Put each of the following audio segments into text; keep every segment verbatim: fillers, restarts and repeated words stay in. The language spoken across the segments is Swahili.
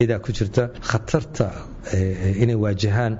ida ku jirta khatarta inay waajahaan.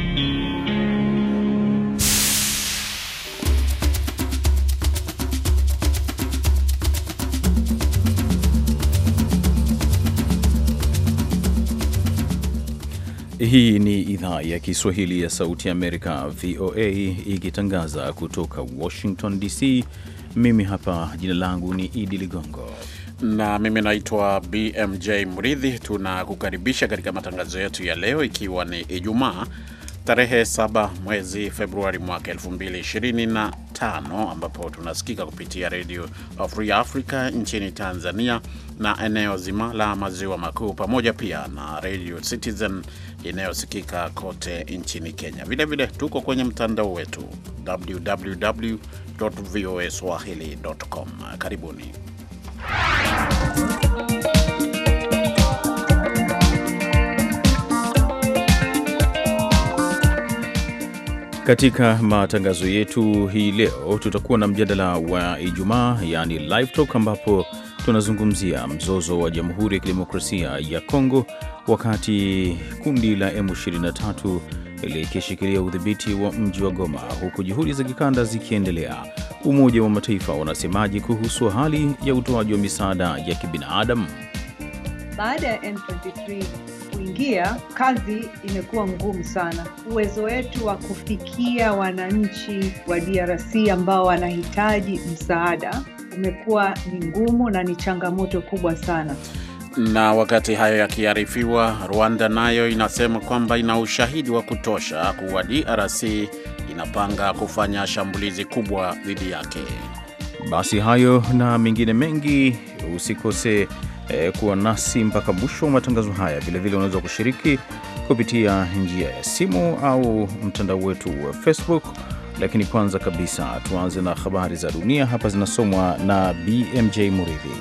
Hii ni idhaa ya Kiswahili ya Sauti ya Amerika, V O A, ikitangaza kutoka Washington D C. Mimi hapa jina langu ni Idi Ligongo na mimi naitwa B M J Mridhi. Tunakukaribisha katika matangazo yetu ya leo, ikiwa ni Ijumaa tarehe saba mwezi Februari mwaka elfu mbili ishirini na tano, ambapo tunasikika kupitia Radio Free Africa nchini Tanzania na eneo zima la maziwa makuu, pamoja pia na Radio Citizen inayosikika kote nchini Kenya. Vile vile tuko kwenye mtandao wetu w w w dot voa swahili dot com. Karibuni. Katika matangazo yetu hii leo tutakuwa na mjadala wa Ijumaa, yani live talk, ambapo tunazungumzia mzozo wa Jamhuri ya Kidemokrasia ya Kongo wakati kundi la M ishirini na tatu likishikilia udhibiti wa mji wa Goma, huku juhudi za kikanda zikiendelea. Umoja wa Mataifa unasemaje kuhusu hali ya utoaji wa misaada ya kibinadamu? Baada ya M ishirini na tatu kuingia, kazi imekuwa ngumu sana. Uwezo wetu wa kufikia wananchi wa D R C ambao wanahitaji msaada umekuwa ni ngumu na ni changamoto kubwa sana. Na wakati hayo yakiarifiwa, Rwanda nayo inasema kwamba ina ushahidi wa kutosha kuwa D R C inapanga kufanya shambulizi kubwa dhidi yake. Basi hayo na mengine mengi, usikose eh, kuwa nasi mpaka mwisho wa matangazo haya. Vile vile unaweza kushiriki kupitia njia ya simu au mtandao wetu wa Facebook. Lakini kwanza kabisa tuanze na habari za dunia. Hapa zinasomwa na B M J Muridhi.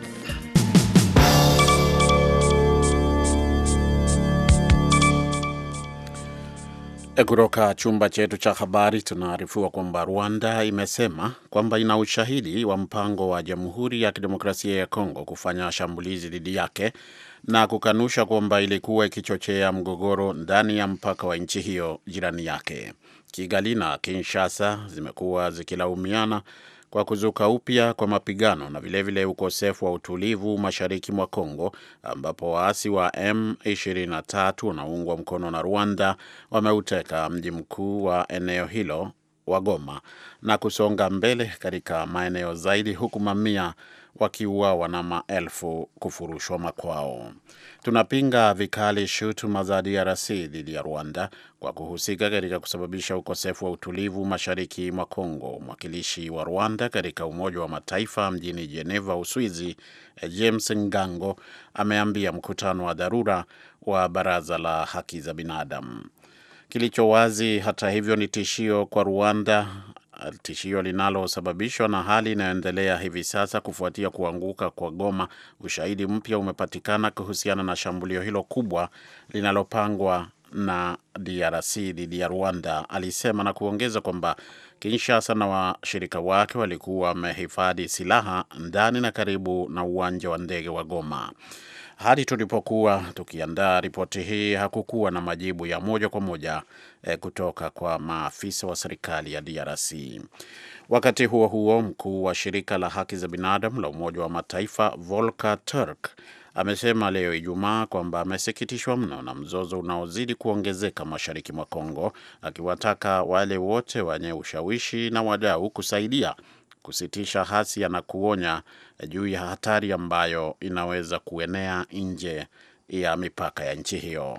Kutoka chumba chetu cha habari tunaarifiwa kwamba Rwanda imesema kwamba ina ushahidi wa mpango wa Jamhuri ya Kidemokrasia ya Kongo kufanya shambulizi dhidi yake, na kukanusha kwamba ilikuwa ikichochea mgogoro ndani ya mpaka wa nchi hiyo jirani yake. Kigali na Kinshasa zimekuwa zikilaumiana kwa kuzuka upya kwa mapigano na vilevile ukosefu wa utulivu mashariki mwa Kongo, ambapo waasi wa M ishirini na tatu wanaoungwa mkono na Rwanda wameuteka mji mkuu wa eneo hilo wa Goma na kusonga mbele katika maeneo zaidi, huku mamia wakiuawa na maelfu kufurushwa makwao. Tunapinga vikali shutuma za D R C dhidi ya Rwanda kwa kuhusika katika kusababisha ukosefu wa utulivu mashariki mwa Kongo. Mwakilishi wa Rwanda katika Umoja wa Mataifa mjini Geneva, Uswizi, James Ngango, ameambia mkutano wa dharura wa Baraza la Haki za Binadamu. Kilicho wazi hata hivyo ni tishio kwa Rwanda, tishio linalosababishwa na hali inayoendelea hivi sasa kufuatia kuanguka kwa Goma. Ushahidi mpya umepatikana kuhusiana na shambulio hilo kubwa linalopangwa na D R C dhidi ya Rwanda, alisema, na kuongeza kwamba Kinshasa na washirika wake walikuwa wamehifadhi silaha ndani na karibu na uwanja wa ndege wa Goma. Hadi tulipokuwa tukiandaa ripoti hii hakukuwa na majibu ya moja kwa moja eh, kutoka kwa maafisa wa serikali ya D R C. Wakati huo huo, mkuu wa shirika la haki za binadamu la Umoja wa Mataifa Volker Turk amesema leo Ijumaa kwamba amesikitishwa mno na mzozo unaozidi kuongezeka mashariki mwa Kongo, akiwataka wale wote wenye ushawishi na wadau kusaidia kusitisha hasia na kuonya juu ya hatari ambayo inaweza kuenea nje ya mipaka ya nchi hiyo.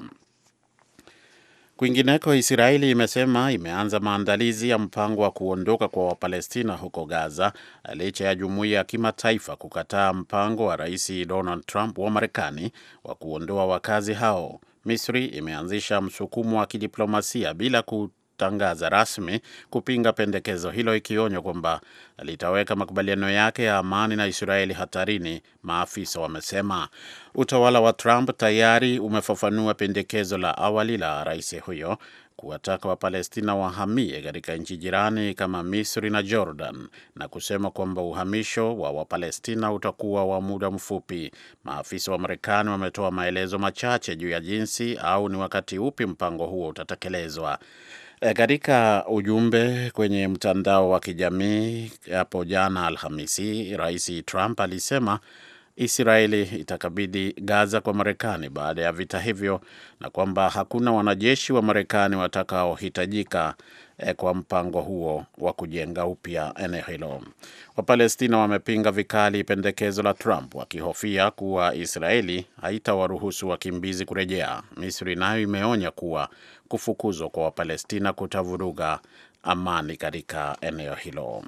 Kwingineko, Israeli imesema imeanza maandalizi ya mpango wa kuondoka kwa Wapalestina huko Gaza, licha ya jumuiya ya kimataifa kukataa mpango wa Rais Donald Trump wa Marekani wa kuondoa wakazi hao. Misri imeanzisha msukumo wa kidiplomasia bila ku kutangaza rasmi kupinga pendekezo hilo, ikionya kwamba litaweka makubaliano yake ya amani na Israeli hatarini, maafisa wamesema. Utawala wa Trump tayari umefafanua pendekezo la awali la rais huyo kuwataka Wapalestina wahamie katika nchi jirani kama Misri na Jordan, na kusema kwamba uhamisho wa Wapalestina utakuwa wa muda mfupi. Maafisa wa Marekani wametoa maelezo machache juu ya jinsi au ni wakati upi mpango huo utatekelezwa. E, katika ujumbe kwenye mtandao wa kijamii hapo jana Alhamisi, Rais Trump alisema Israeli itakabidhi Gaza kwa Marekani baada ya vita hivyo, na kwamba hakuna wanajeshi wa Marekani watakaohitajika eh, kwa mpango huo wa kujenga upya eneo hilo. Wapalestina wamepinga vikali pendekezo la Trump, wakihofia kuwa Israeli haitawaruhusu wakimbizi kurejea. Misri nayo imeonya kuwa kufukuzwa kwa Wapalestina kutavuruga amani katika eneo hilo.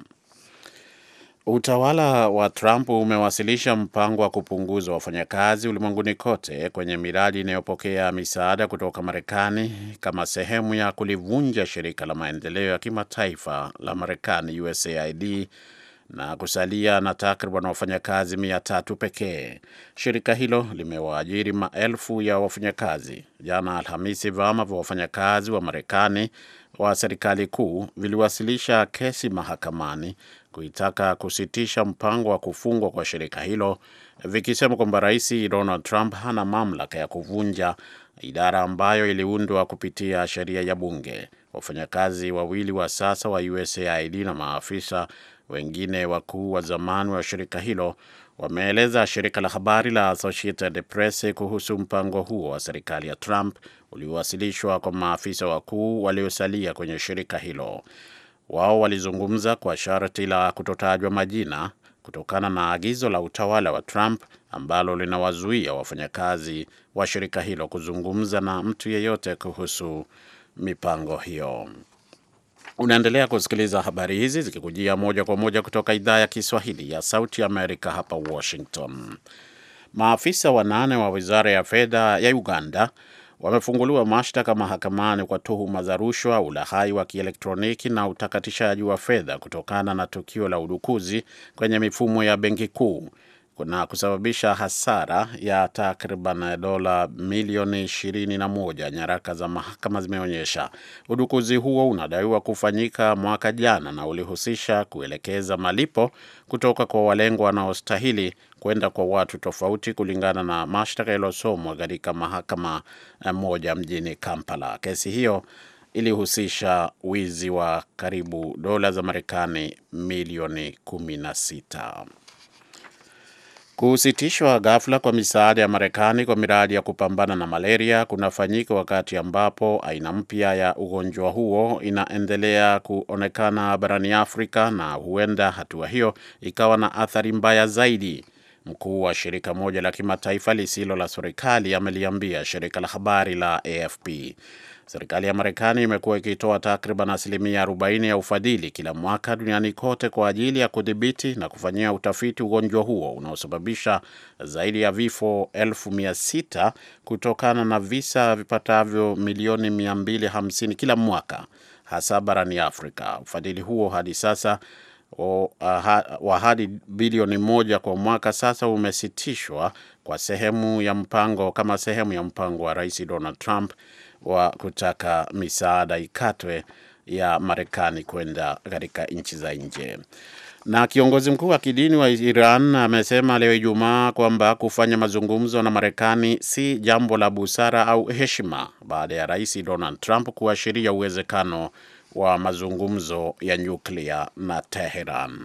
Utawala wa Trump umewasilisha mpango wa kupunguza wafanyakazi ulimwenguni kote kwenye miradi inayopokea misaada kutoka Marekani kama sehemu ya kulivunja shirika la maendeleo ya kimataifa la Marekani U S A I D na kusalia na takriban wafanyakazi mia tatu pekee. Shirika hilo limewaajiri maelfu ya wafanyakazi. Jana Alhamisi, vyama vya wafanyakazi wa Marekani wa serikali kuu viliwasilisha kesi mahakamani kuitaka kusitisha mpango wa kufungwa kwa shirika hilo, vikisema kwamba Rais Donald Trump hana mamlaka ya kuvunja idara ambayo iliundwa kupitia sheria ya bunge. Wafanyakazi wawili wa sasa wa U S A I D na maafisa wengine wakuu wa zamani wa shirika hilo wameeleza shirika la habari la Associated Press kuhusu mpango huo wa serikali ya Trump uliowasilishwa kwa maafisa wakuu waliosalia kwenye shirika hilo. Wao walizungumza kwa sharti la kutotajwa majina kutokana na agizo la utawala wa Trump ambalo linawazuia wafanyakazi wa shirika hilo kuzungumza na mtu yeyote kuhusu mipango hiyo. Unaendelea kusikiliza habari hizi zikikujia moja kwa moja kutoka idhaa ya Kiswahili ya Sauti Amerika hapa Washington. Maafisa wanane wa Wizara ya Fedha ya Uganda wamefunguliwa mashtaka mahakamani kwa tuhuma za rushwa, ulaghai wa kielektroniki na utakatishaji wa fedha kutokana na tukio la udukuzi kwenye mifumo ya benki kuu na kusababisha hasara ya takriban dola milioni ishirini na moja, nyaraka za mahakama zimeonyesha. Udukuzi huo unadaiwa kufanyika mwaka jana na ulihusisha kuelekeza malipo kutoka kwa walengwa wanaostahili kwenda kwa watu tofauti, kulingana na mashtaka yaliyosomwa katika mahakama moja mjini Kampala. Kesi hiyo ilihusisha wizi wa karibu dola za Marekani milioni kumi na sita. Kusitishwa ghafla kwa misaada ya Marekani kwa miradi ya kupambana na malaria kunafanyika wakati ambapo aina mpya ya ugonjwa huo inaendelea kuonekana barani Afrika, na huenda hatua hiyo ikawa na athari mbaya zaidi. Mkuu wa shirika moja la kimataifa lisilo la serikali ameliambia shirika la habari la A F P. Serikali ya Marekani imekuwa ikitoa takriban asilimia arobaini ya ufadhili kila mwaka duniani kote kwa ajili ya kudhibiti na kufanyia utafiti ugonjwa huo unaosababisha zaidi ya vifo elfu mia sita kutokana na visa vipatavyo milioni mia mbili hamsini kila mwaka, hasa barani Afrika. Ufadhili huo hadi sasa O, uh, wa hadi bilioni moja kwa mwaka sasa umesitishwa kwa sehemu ya mpango kama sehemu ya mpango wa Rais Donald Trump wa kutaka misaada ikatwe ya Marekani kwenda katika nchi za nje. Na kiongozi mkuu wa kidini wa Iran amesema leo Ijumaa kwamba kufanya mazungumzo na Marekani si jambo la busara au heshima, baada ya Rais Donald Trump kuashiria uwezekano wa mazungumzo ya nyuklia na Teheran.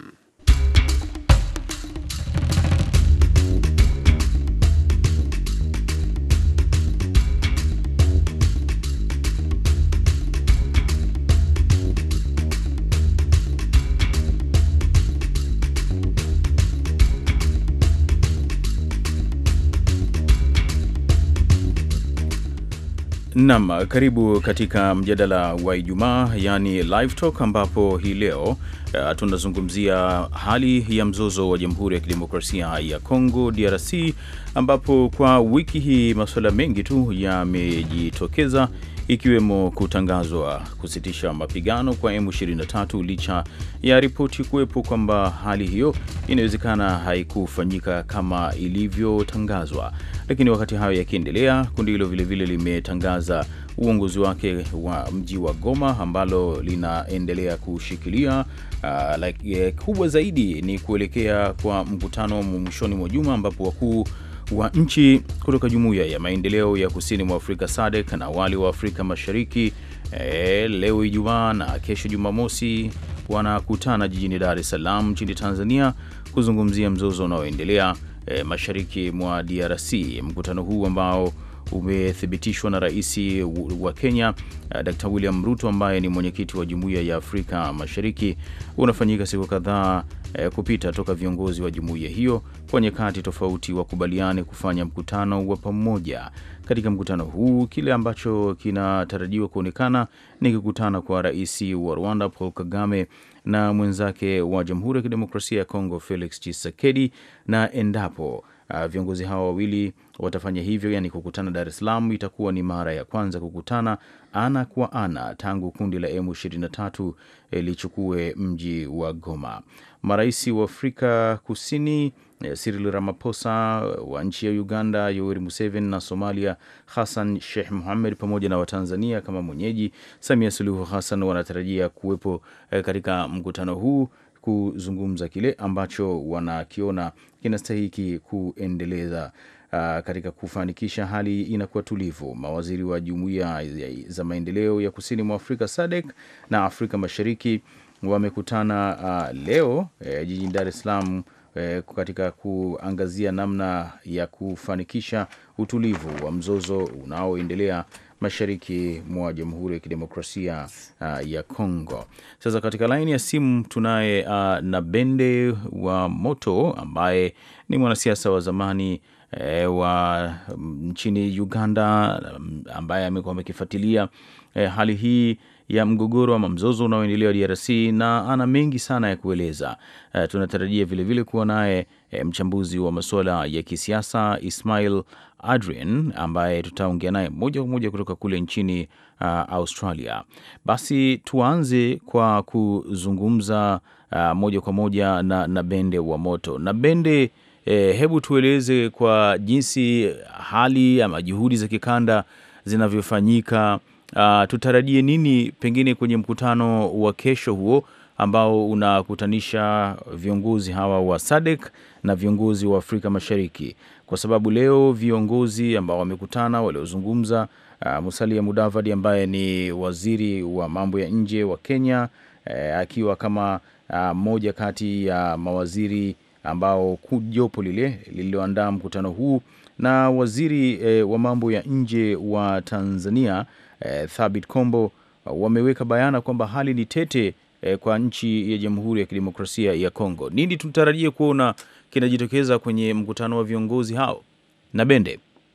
Naam, karibu katika mjadala wa Ijumaa, yani live talk, ambapo hii leo uh, tunazungumzia hali ya mzozo wa Jamhuri ya Kidemokrasia ya Kongo D R C, ambapo kwa wiki hii masuala mengi tu yamejitokeza, ikiwemo kutangazwa kusitisha mapigano kwa M ishirini na tatu licha ya ripoti kuwepo kwamba hali hiyo inawezekana haikufanyika kama ilivyotangazwa. Lakini wakati hayo yakiendelea, kundi hilo vile vile limetangaza uongozi wake wa mji wa Goma ambalo linaendelea kushikilia. Uh, like, kubwa zaidi ni kuelekea kwa mkutano mwishoni mwa juma ambapo wakuu wa nchi kutoka Jumuiya ya Maendeleo ya Kusini mwa Afrika S A D C na wale wa Afrika Mashariki e, leo Ijumaa na kesho Jumamosi wanakutana jijini Dar es Salaam nchini Tanzania kuzungumzia mzozo unaoendelea e, mashariki mwa D R C. Mkutano huu ambao umethibitishwa na Rais wa Kenya Daktari William Ruto ambaye ni mwenyekiti wa Jumuiya ya Afrika Mashariki unafanyika siku kadhaa e, kupita toka viongozi wa jumuiya hiyo kwa nyakati tofauti wakubaliane kufanya mkutano wa pamoja. Katika mkutano huu kile ambacho kinatarajiwa kuonekana ni kukutana kwa Rais wa Rwanda Paul Kagame na mwenzake wa Jamhuri ya Kidemokrasia ya Kongo Felix Tshisekedi, na endapo Uh, viongozi hawa wawili watafanya hivyo, yani kukutana Dar es Salaam, itakuwa ni mara ya kwanza kukutana ana kwa ana tangu kundi la M ishirini na tatu lichukue mji wa Goma. Marais wa Afrika Kusini Cyril Ramaphosa, wa nchi ya Uganda Yoweri Museveni, na Somalia Hassan Sheikh Mohamed, pamoja na wa Tanzania kama mwenyeji Samia Suluhu Hassan wanatarajia kuwepo eh, katika mkutano huu kuzungumza kile ambacho wanakiona kinastahiki kuendeleza uh, katika kufanikisha hali inakuwa tulivu. Mawaziri wa Jumuiya za Maendeleo ya Kusini mwa Afrika S A D C na Afrika Mashariki wamekutana uh, leo eh, jijini Dar es Salaam eh, katika kuangazia namna ya kufanikisha utulivu wa mzozo unaoendelea mashariki mwa Jamhuri ya Kidemokrasia uh, ya Kongo. Sasa katika laini ya simu tunaye uh, Nabende wa Moto ambaye ni mwanasiasa wa zamani eh, wa nchini Uganda ambaye amekuwa amekifuatilia eh, hali hii ya mgogoro ama mzozo unaoendelea D R C na ana mengi sana ya kueleza. Uh, tunatarajia vile vile kuwa naye eh, mchambuzi wa masuala ya kisiasa Ismail Adrian ambaye tutaongea naye moja kwa moja kutoka kule nchini uh, Australia. Basi tuanze kwa kuzungumza uh, moja kwa moja na Nabende wa Moto. Nabende, eh, hebu tueleze kwa jinsi hali ama juhudi za kikanda zinavyofanyika. Uh, tutarajie nini pengine kwenye mkutano wa kesho huo ambao unakutanisha viongozi hawa wa S A D C na viongozi wa Afrika Mashariki, kwa sababu leo viongozi ambao wamekutana waliozungumza, uh, Musalia Mudavadi ambaye ni waziri wa mambo ya nje wa Kenya, uh, akiwa kama mmoja uh, kati ya uh, mawaziri ambao jopo lile lililoandaa mkutano huu, na waziri uh, wa mambo ya nje wa Tanzania uh, Thabit Kombo uh, wameweka bayana kwamba hali ni tete uh, kwa nchi ya Jamhuri ya Kidemokrasia ya Kongo. Nini tutarajie kuona kinajitokeza kwenye mkutano wa viongozi hao? Nabende.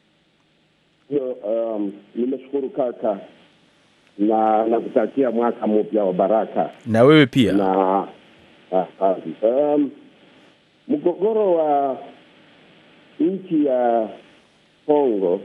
Um, nimeshukuru kaka na nakutakia mwaka mpya wa baraka. Na wewe pia. Na uh, uh, um, mgogoro wa nchi ya Kongo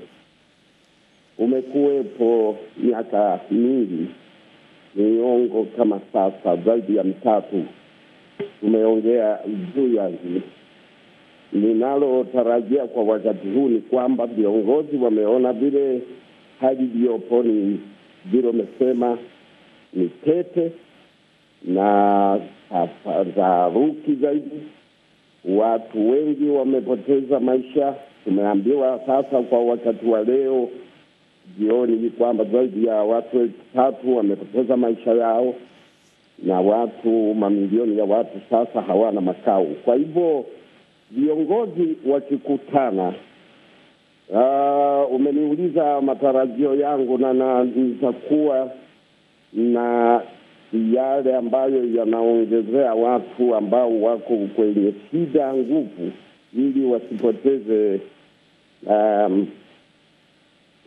umekuwepo miaka mingi, miongo kama sasa zaidi ya mitatu. Tumeongea juu ya hili. Ninalotarajia kwa wakati huu ni kwamba viongozi wameona vile hali iliyopo ni vile umesema ni tete na taharuki zaidi. Watu wengi wamepoteza maisha. Tumeambiwa sasa kwa wakati wa leo jioni kwamba zaidi ya watu elfu tatu wamepoteza maisha yao, na watu mamilioni ya watu sasa hawana makao. Kwa hivyo viongozi wakikutana, uh, umeniuliza matarajio yangu, na, na nitakuwa na yale ambayo yanaongezea watu ambao wako kwenye shida nguvu, ili wasipoteze um, uh,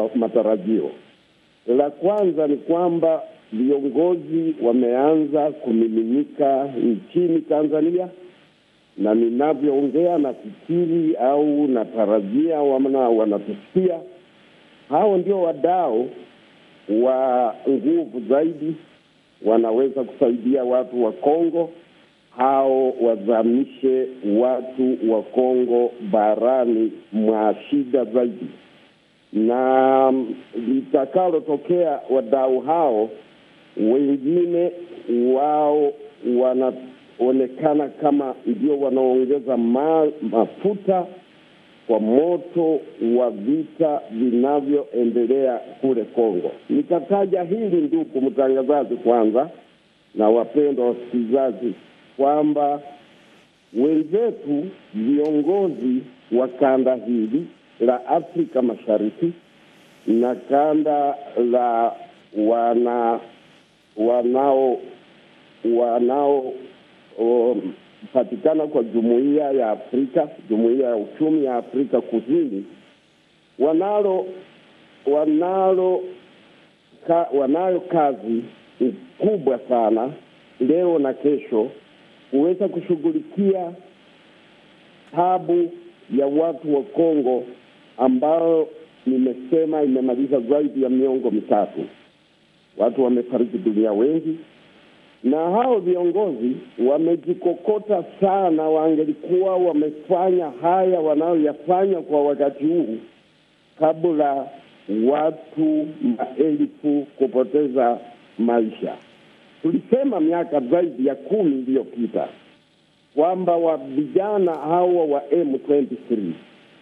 matarajio. La kwanza ni kwamba viongozi wameanza kumiminika nchini Tanzania, na ninavyoongea nafikiri au natarajia wana wanatusikia. Hao ndio wadau wa nguvu zaidi, wanaweza kusaidia watu wa Kongo, hao wazamishe watu wa Kongo barani mwa shida zaidi. Na litakalotokea wadau hao wengine wao wanaonekana kama ndio wanaongeza ma, mafuta kwa moto wa vita vinavyoendelea kule Kongo. Nikataja hili ndugu mtangazaji kwanza na wapendwa wasikilizaji kwamba wenzetu viongozi wa kanda hili la Afrika Mashariki na kanda la wana wanao wanao um, patikana kwa jumuiya ya Afrika, jumuiya ya uchumi ya Afrika Kusini, wanalo wanalo ka, wanayo kazi kubwa sana leo na kesho kuweza kushughulikia tabu ya watu wa Kongo ambao nimesema imemaliza zaidi ya miongo mitatu. Watu wamefariki dunia wengi, na hao viongozi wamejikokota sana. Wangelikuwa wamefanya haya wanayoyafanya kwa wakati huu kabla watu maelfu kupoteza maisha. Tulisema miaka zaidi ya kumi iliyopita kwamba wa vijana hawa wa M ishirini na tatu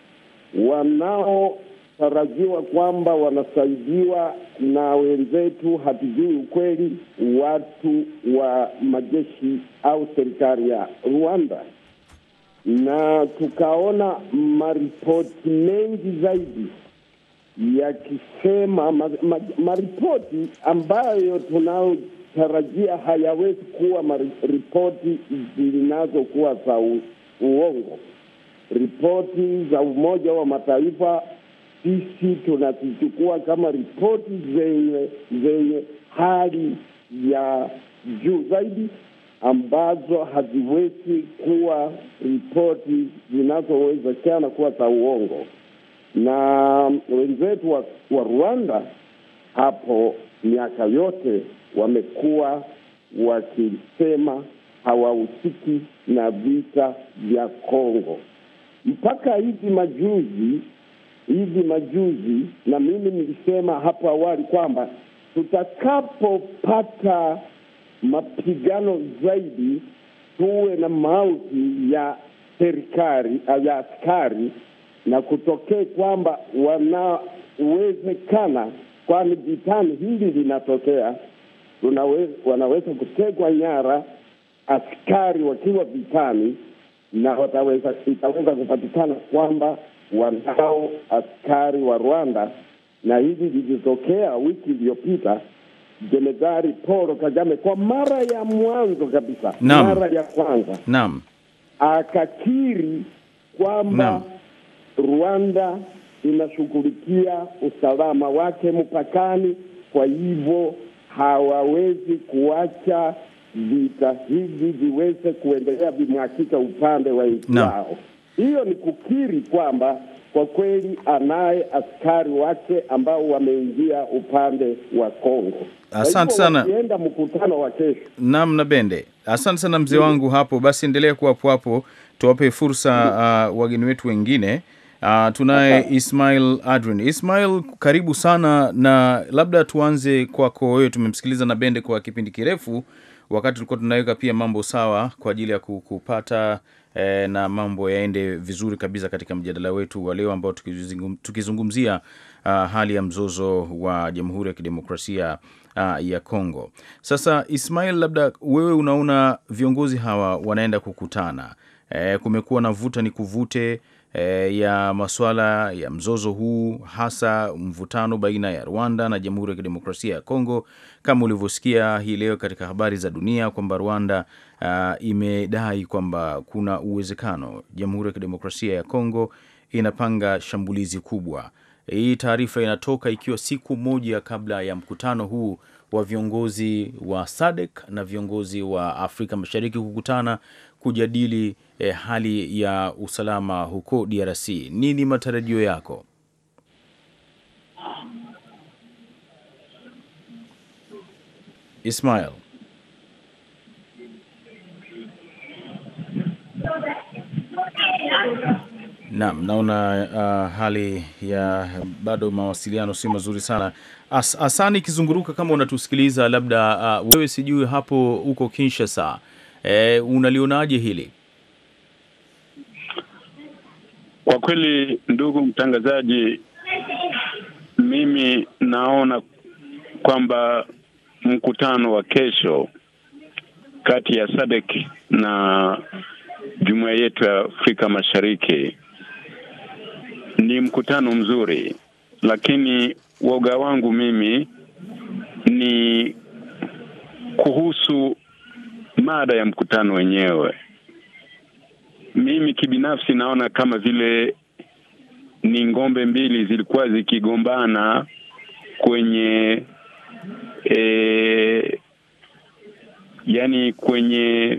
wanaotarajiwa kwamba wanasaidiwa na wenzetu, hatujui ukweli, watu wa majeshi au serikali ya Rwanda, na tukaona maripoti mengi zaidi yakisema ma, ma, maripoti ambayo tunao tarajia hayawezi kuwa maripoti zinazokuwa za uongo. Ripoti za Umoja wa Mataifa sisi tunazichukua kama ripoti zenye zenye hali ya juu zaidi, ambazo haziwezi kuwa ripoti zinazowezekana kuwa za uongo. Na wenzetu wa, wa Rwanda hapo miaka yote wamekuwa wakisema hawahusiki na vita vya Kongo. Mpaka hivi majuzi, hivi majuzi, na mimi nilisema hapo awali kwamba tutakapopata mapigano zaidi, tuwe na mauti ya serikali ya askari, na kutokea kwamba wanawezekana, kwani vitani hili linatokea, tunaweza wanaweza kutegwa nyara askari wakiwa vitani, na wataweza itaweza kupatikana kwamba wanao askari wa Rwanda. Na hivi lilitokea wiki iliyopita. Jenerali Paul Kagame kwa mara ya mwanzo kabisa, Naam. mara ya kwanza Naam. akakiri kwamba Naam. Rwanda inashughulikia usalama wake mpakani, kwa hivyo hawawezi kuacha vita hivi viweze kuendelea vimwakika upande wa nchi yao. Hiyo ni kukiri kwamba kwa kweli anaye askari wake ambao wameingia upande wa Kongo. Asante sana. Wakienda mkutano wa kesho. Naam, na Bende. Asante sana mzee wangu hapo. Basi endelea kuwa hapo hapo, tuwape fursa uh, wageni wetu wengine. Uh, tunaye Ismail Adrin. Ismail, karibu sana, na labda tuanze kwako wewe. Tumemsikiliza na Bende kwa kipindi kirefu, wakati tulikuwa tunaweka pia mambo sawa kwa ajili ya kupata eh, na mambo yaende vizuri kabisa katika mjadala wetu wa leo ambao tukizungum, tukizungumzia uh, hali ya mzozo wa Jamhuri ya Kidemokrasia uh, ya Kongo. Sasa Ismail, labda wewe unaona viongozi hawa wanaenda kukutana, eh, kumekuwa na vuta ni kuvute E, ya masuala ya mzozo huu, hasa mvutano baina ya Rwanda na Jamhuri ya Kidemokrasia ya Kongo, kama ulivyosikia hii leo katika habari za dunia kwamba Rwanda uh, imedai kwamba kuna uwezekano Jamhuri ya Kidemokrasia ya Kongo inapanga shambulizi kubwa hii taarifa inatoka ikiwa siku moja kabla ya mkutano huu wa viongozi wa S A D C na viongozi wa Afrika Mashariki kukutana kujadili eh, hali ya usalama huko D R C. Nini matarajio yako? Ismail. Naam, naona uh, hali ya bado mawasiliano si mazuri sana. As, Asani Kizunguruka, kama unatusikiliza labda uh, wewe sijui hapo uko Kinshasa, e, unalionaje hili? Kwa kweli ndugu mtangazaji, mimi naona kwamba mkutano wa kesho kati ya S A D C na jumuiya yetu ya Afrika Mashariki ni mkutano mzuri, lakini woga wangu mimi ni kuhusu mada ya mkutano wenyewe. Mimi kibinafsi naona kama vile ni ngombe mbili zilikuwa zikigombana kwenye e, yani kwenye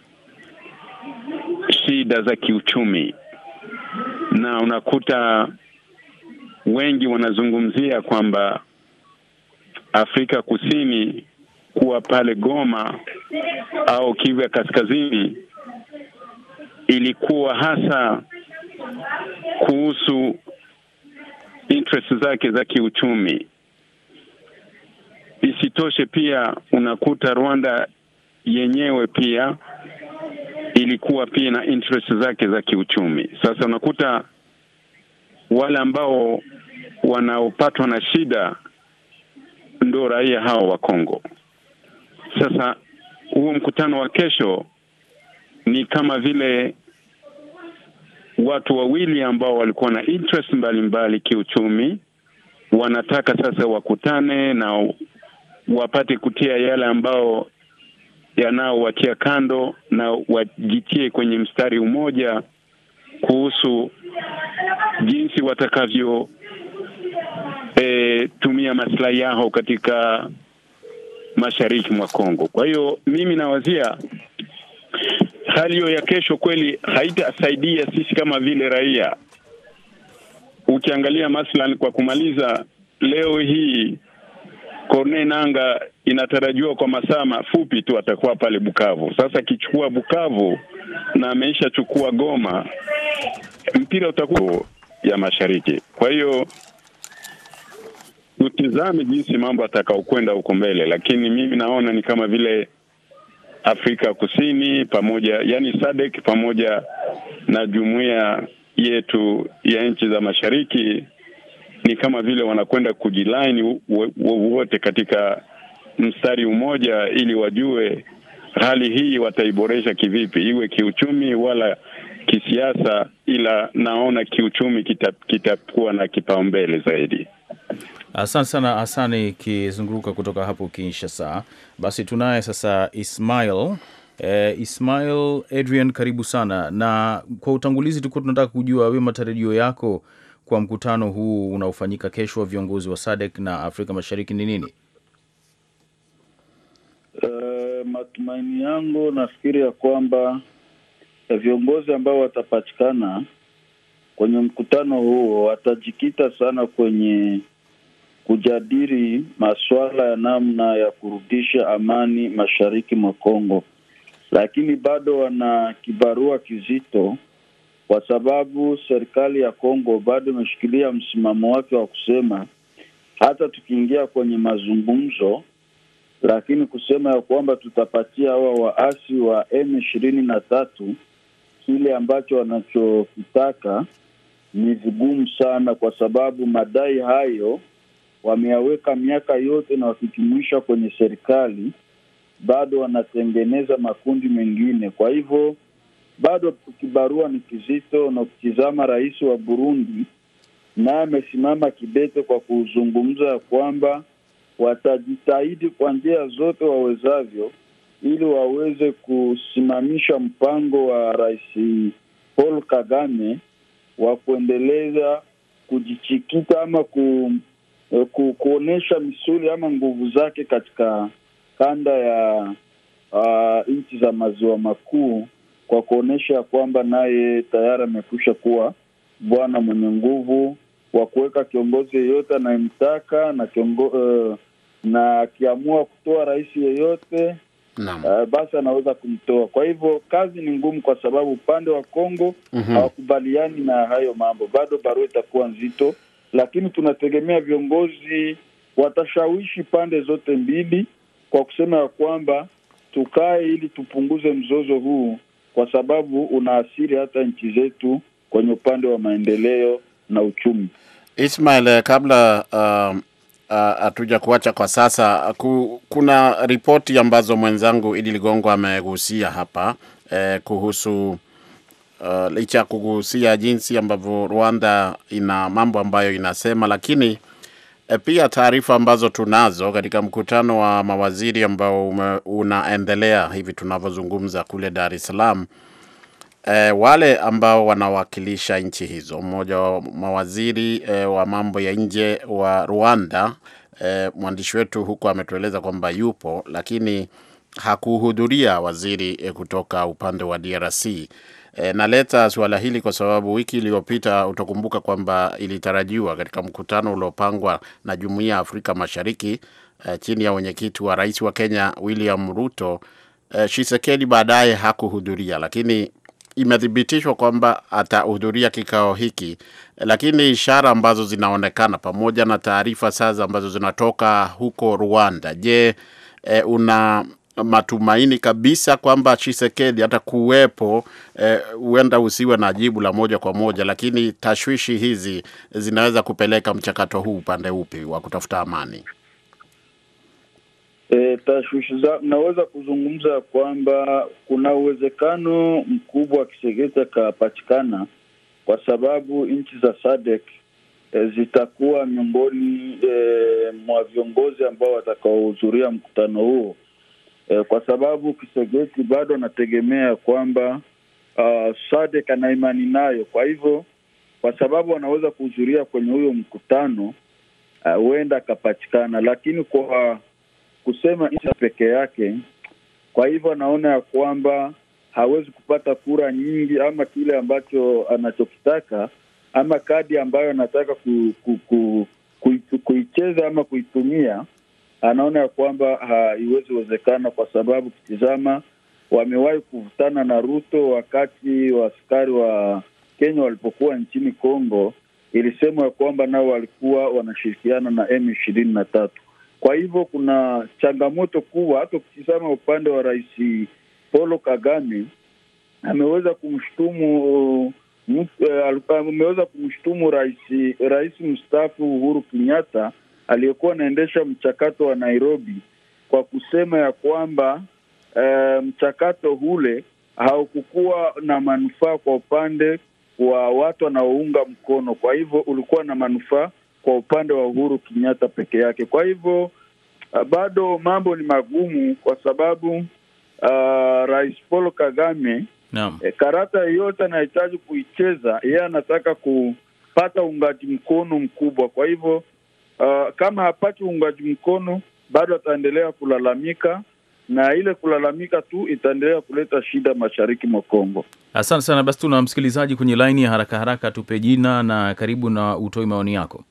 shida za kiuchumi, na unakuta wengi wanazungumzia kwamba Afrika Kusini kuwa pale Goma au Kivu ya Kaskazini ilikuwa hasa kuhusu interest zake za kiuchumi. Isitoshe pia unakuta Rwanda yenyewe pia ilikuwa pia na interest zake za kiuchumi. Sasa unakuta wale ambao wanaopatwa na shida ndo raia hao wa Kongo. Sasa huo mkutano wa kesho ni kama vile watu wawili ambao walikuwa na interest mbalimbali kiuchumi wanataka sasa wakutane na wapate kutia yale ambao yanao watia kando na wajitie kwenye mstari umoja kuhusu jinsi watakavyo e, tumia maslahi yao katika mashariki mwa Kongo. Kwa hiyo mimi nawazia hali hiyo ya kesho kweli haitasaidia sisi kama vile raia. Ukiangalia maslahi, kwa kumaliza, leo hii Corneille Nangaa inatarajiwa kwa masaa mafupi tu atakuwa pale Bukavu. Sasa kichukua Bukavu na ameisha chukua Goma, mpira utakuwa ya mashariki. Kwa hiyo utizame jinsi mambo atakaokwenda huko mbele, lakini mimi naona ni kama vile Afrika Kusini pamoja, yani S A D C pamoja na jumuiya yetu ya nchi za mashariki ni kama vile wanakwenda kujilaini wote katika mstari umoja ili wajue hali hii wataiboresha kivipi, iwe kiuchumi wala kisiasa, ila naona kiuchumi kitakuwa kita na kipaumbele zaidi. Asante sana Asani Kizunguruka kutoka hapo Kinshasa. Basi tunaye sasa Ismail. Eh, Ismail Adrian, karibu sana. Na kwa utangulizi tulikuwa tunataka kujua wewe matarajio yako kwa mkutano huu unaofanyika kesho wa viongozi wa S A D C na Afrika Mashariki ni nini? Uh, matumaini yangu nafikiri ya kwamba ya viongozi ambao watapatikana kwenye mkutano huo watajikita sana kwenye kujadili masuala ya namna ya kurudisha amani mashariki mwa Kongo, lakini bado wana kibarua kizito kwa sababu serikali ya Kongo bado imeshikilia msimamo wake wa kusema hata tukiingia kwenye mazungumzo, lakini kusema ya kwamba tutapatia hawa waasi wa M ishirini na tatu kile ambacho wanachokitaka ni vigumu sana, kwa sababu madai hayo wameyaweka miaka yote, na wakijumuisha kwenye serikali bado wanatengeneza makundi mengine. Kwa hivyo bado kibarua ni kizito, na ukitizama rais wa Burundi na amesimama kidete kwa kuzungumza ya kwamba watajitahidi kwa njia zote wawezavyo ili waweze kusimamisha mpango wa Rais Paul Kagame wa kuendeleza kujichikita ama ku, ku, kuonesha misuli ama nguvu zake katika kanda ya uh, nchi za maziwa makuu, kwa kuonesha kwamba naye tayari amekwisha kuwa bwana mwenye nguvu wa kuweka kiongozi yeyote anayemtaka na kiongo, uh, na akiamua kutoa rais yeyote uh, basi anaweza kumtoa. Kwa hivyo kazi ni ngumu, kwa sababu upande wa Kongo hawakubaliani mm-hmm. na hayo mambo. Bado barua itakuwa nzito, lakini tunategemea viongozi watashawishi pande zote mbili kwa kusema ya kwamba tukae ili tupunguze mzozo huu, kwa sababu unaathiri hata nchi zetu kwenye upande wa maendeleo na uchumi. Ismail, kabla hatuja uh, uh, kuacha kwa sasa, ku, kuna ripoti ambazo mwenzangu Idi Ligongo amegusia hapa eh, kuhusu uh, licha ya kugusia jinsi ambavyo Rwanda ina mambo ambayo inasema, lakini eh, pia taarifa ambazo tunazo katika mkutano wa mawaziri ambao ume, unaendelea hivi tunavyozungumza kule Dar es Salaam. E, wale ambao wanawakilisha nchi hizo, mmoja wa mawaziri e, wa mambo ya nje wa Rwanda, e, mwandishi wetu huko ametueleza kwamba yupo, lakini hakuhudhuria waziri e, kutoka upande wa D R C. E, naleta swala hili kwa sababu wiki iliyopita utakumbuka kwamba ilitarajiwa katika mkutano uliopangwa na Jumuiya ya Afrika Mashariki e, chini ya mwenyekiti wa rais wa Kenya William Ruto, e, Tshisekedi baadaye hakuhudhuria, lakini imethibitishwa kwamba atahudhuria kikao hiki. Lakini ishara ambazo zinaonekana pamoja na taarifa sasa ambazo zinatoka huko Rwanda, je, e, una matumaini kabisa kwamba Tshisekedi atakuwepo? Huenda e, usiwe na jibu la moja kwa moja, lakini tashwishi hizi zinaweza kupeleka mchakato huu upande upi wa kutafuta amani? E, tashwishi za naweza kuzungumza kwamba kuna uwezekano mkubwa wa Tshisekedi kapatikana, kwa sababu nchi za S A D C e, zitakuwa miongoni e, mwa viongozi ambao watakaohudhuria mkutano huo, e, kwa sababu Tshisekedi bado anategemea kwamba uh, S A D C ana imani nayo. Kwa hivyo, kwa sababu anaweza kuhudhuria kwenye huyo mkutano, huenda uh, akapatikana, lakini kwa kusema nchi peke yake, kwa hivyo anaona ya kwamba hawezi kupata kura nyingi ama kile ambacho anachokitaka ama kadi ambayo anataka ku, ku, ku, ku, kuicheza ama kuitumia, anaona ya kwamba haiwezi wezekana, kwa sababu kitizama wamewahi kuvutana na Ruto wakati wa askari wa Kenya walipokuwa nchini Kongo. Ilisemwa ya kwamba nao walikuwa wanashirikiana na M ishirini na tatu. Kwa hivyo kuna changamoto kubwa. Hata ukitizama upande wa Rais Paul Kagame, ameweza kumshtumu ameweza kumshtumu rais rais mstaafu Uhuru Kenyatta aliyekuwa anaendesha mchakato wa Nairobi, kwa kusema ya kwamba e, mchakato ule haukukuwa na manufaa kwa upande wa watu wanaounga mkono. Kwa hivyo ulikuwa na manufaa kwa upande wa Uhuru Kenyatta peke yake. Kwa hivyo bado mambo ni magumu, kwa sababu uh, Rais Paul Kagame Naam. E, karata yote anahitaji kuicheza, yeye anataka kupata uungaji mkono mkubwa. Kwa hivyo uh, kama hapati uungaji mkono, bado ataendelea kulalamika, na ile kulalamika tu itaendelea kuleta shida mashariki mwa Kongo. Asante sana. Basi tuna msikilizaji kwenye line ya haraka haraka, tupe jina na karibu na utoe maoni yako.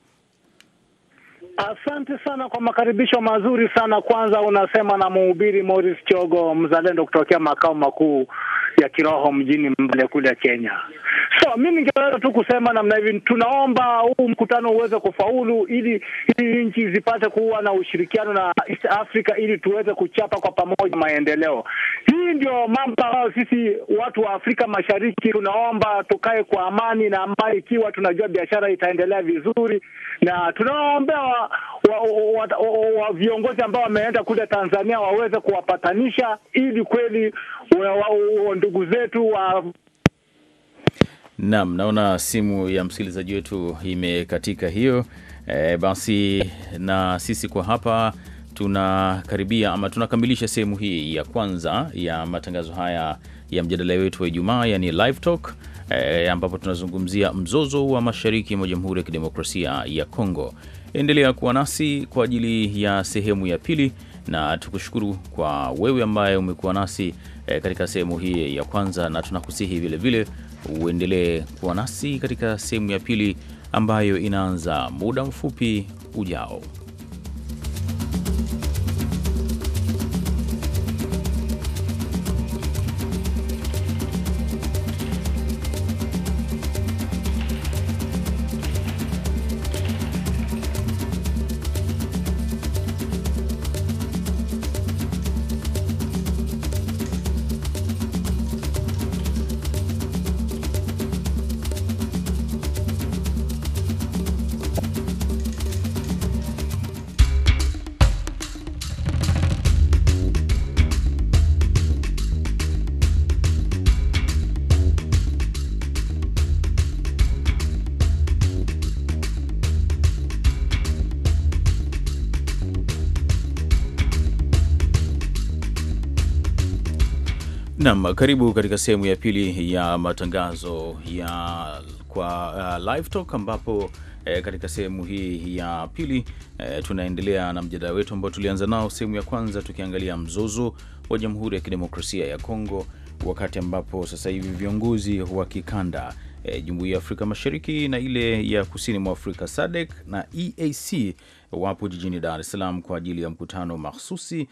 Asante sana kwa makaribisho mazuri sana. Kwanza unasema na mhubiri Morris Chogo, mzalendo kutokea makao makuu ya kiroho mjini Mbale kule Kenya. So mimi ningeweza tu kusema namna hivi, tunaomba huu mkutano uweze kufaulu ili ili nchi zipate kuwa na ushirikiano na East Africa ili tuweze kuchapa kwa pamoja maendeleo. Hii ndio mambo ambayo sisi watu wa Afrika Mashariki tunaomba, tukae kwa amani na ambayo ikiwa tunajua biashara itaendelea vizuri, na tunaomba wa, wa, wa, wa, wa viongozi ambao wameenda kule Tanzania waweze kuwapatanisha ili kweli wa, wa, wa, ndugu zetu wa Naam, naona simu ya msikilizaji wetu imekatika hiyo. E, basi na sisi kwa hapa tunakaribia ama tunakamilisha sehemu hii ya kwanza ya matangazo haya ya mjadala wetu wa Ijumaa, yani Live Talk. e, ambapo tunazungumzia mzozo wa mashariki mwa Jamhuri ya Kidemokrasia ya Kongo. Endelea kuwa nasi kwa ajili ya sehemu ya pili, na tukushukuru kwa wewe ambaye umekuwa nasi e, katika sehemu hii ya kwanza, na tunakusihi vile vile uendelee kuwa nasi katika sehemu ya pili ambayo inaanza muda mfupi ujao. Naam, karibu katika sehemu ya pili ya matangazo ya kwa uh, Live Talk, ambapo eh, katika sehemu hii ya pili eh, tunaendelea na mjadala wetu ambao tulianza nao sehemu ya kwanza, tukiangalia mzozo wa Jamhuri ya Kidemokrasia ya Kongo, wakati ambapo sasa hivi viongozi wa kikanda eh, Jumuiya ya Afrika Mashariki na ile ya Kusini mwa Afrika S A D C na E A C wapo jijini Dar es Salaam kwa ajili ya mkutano mahsusi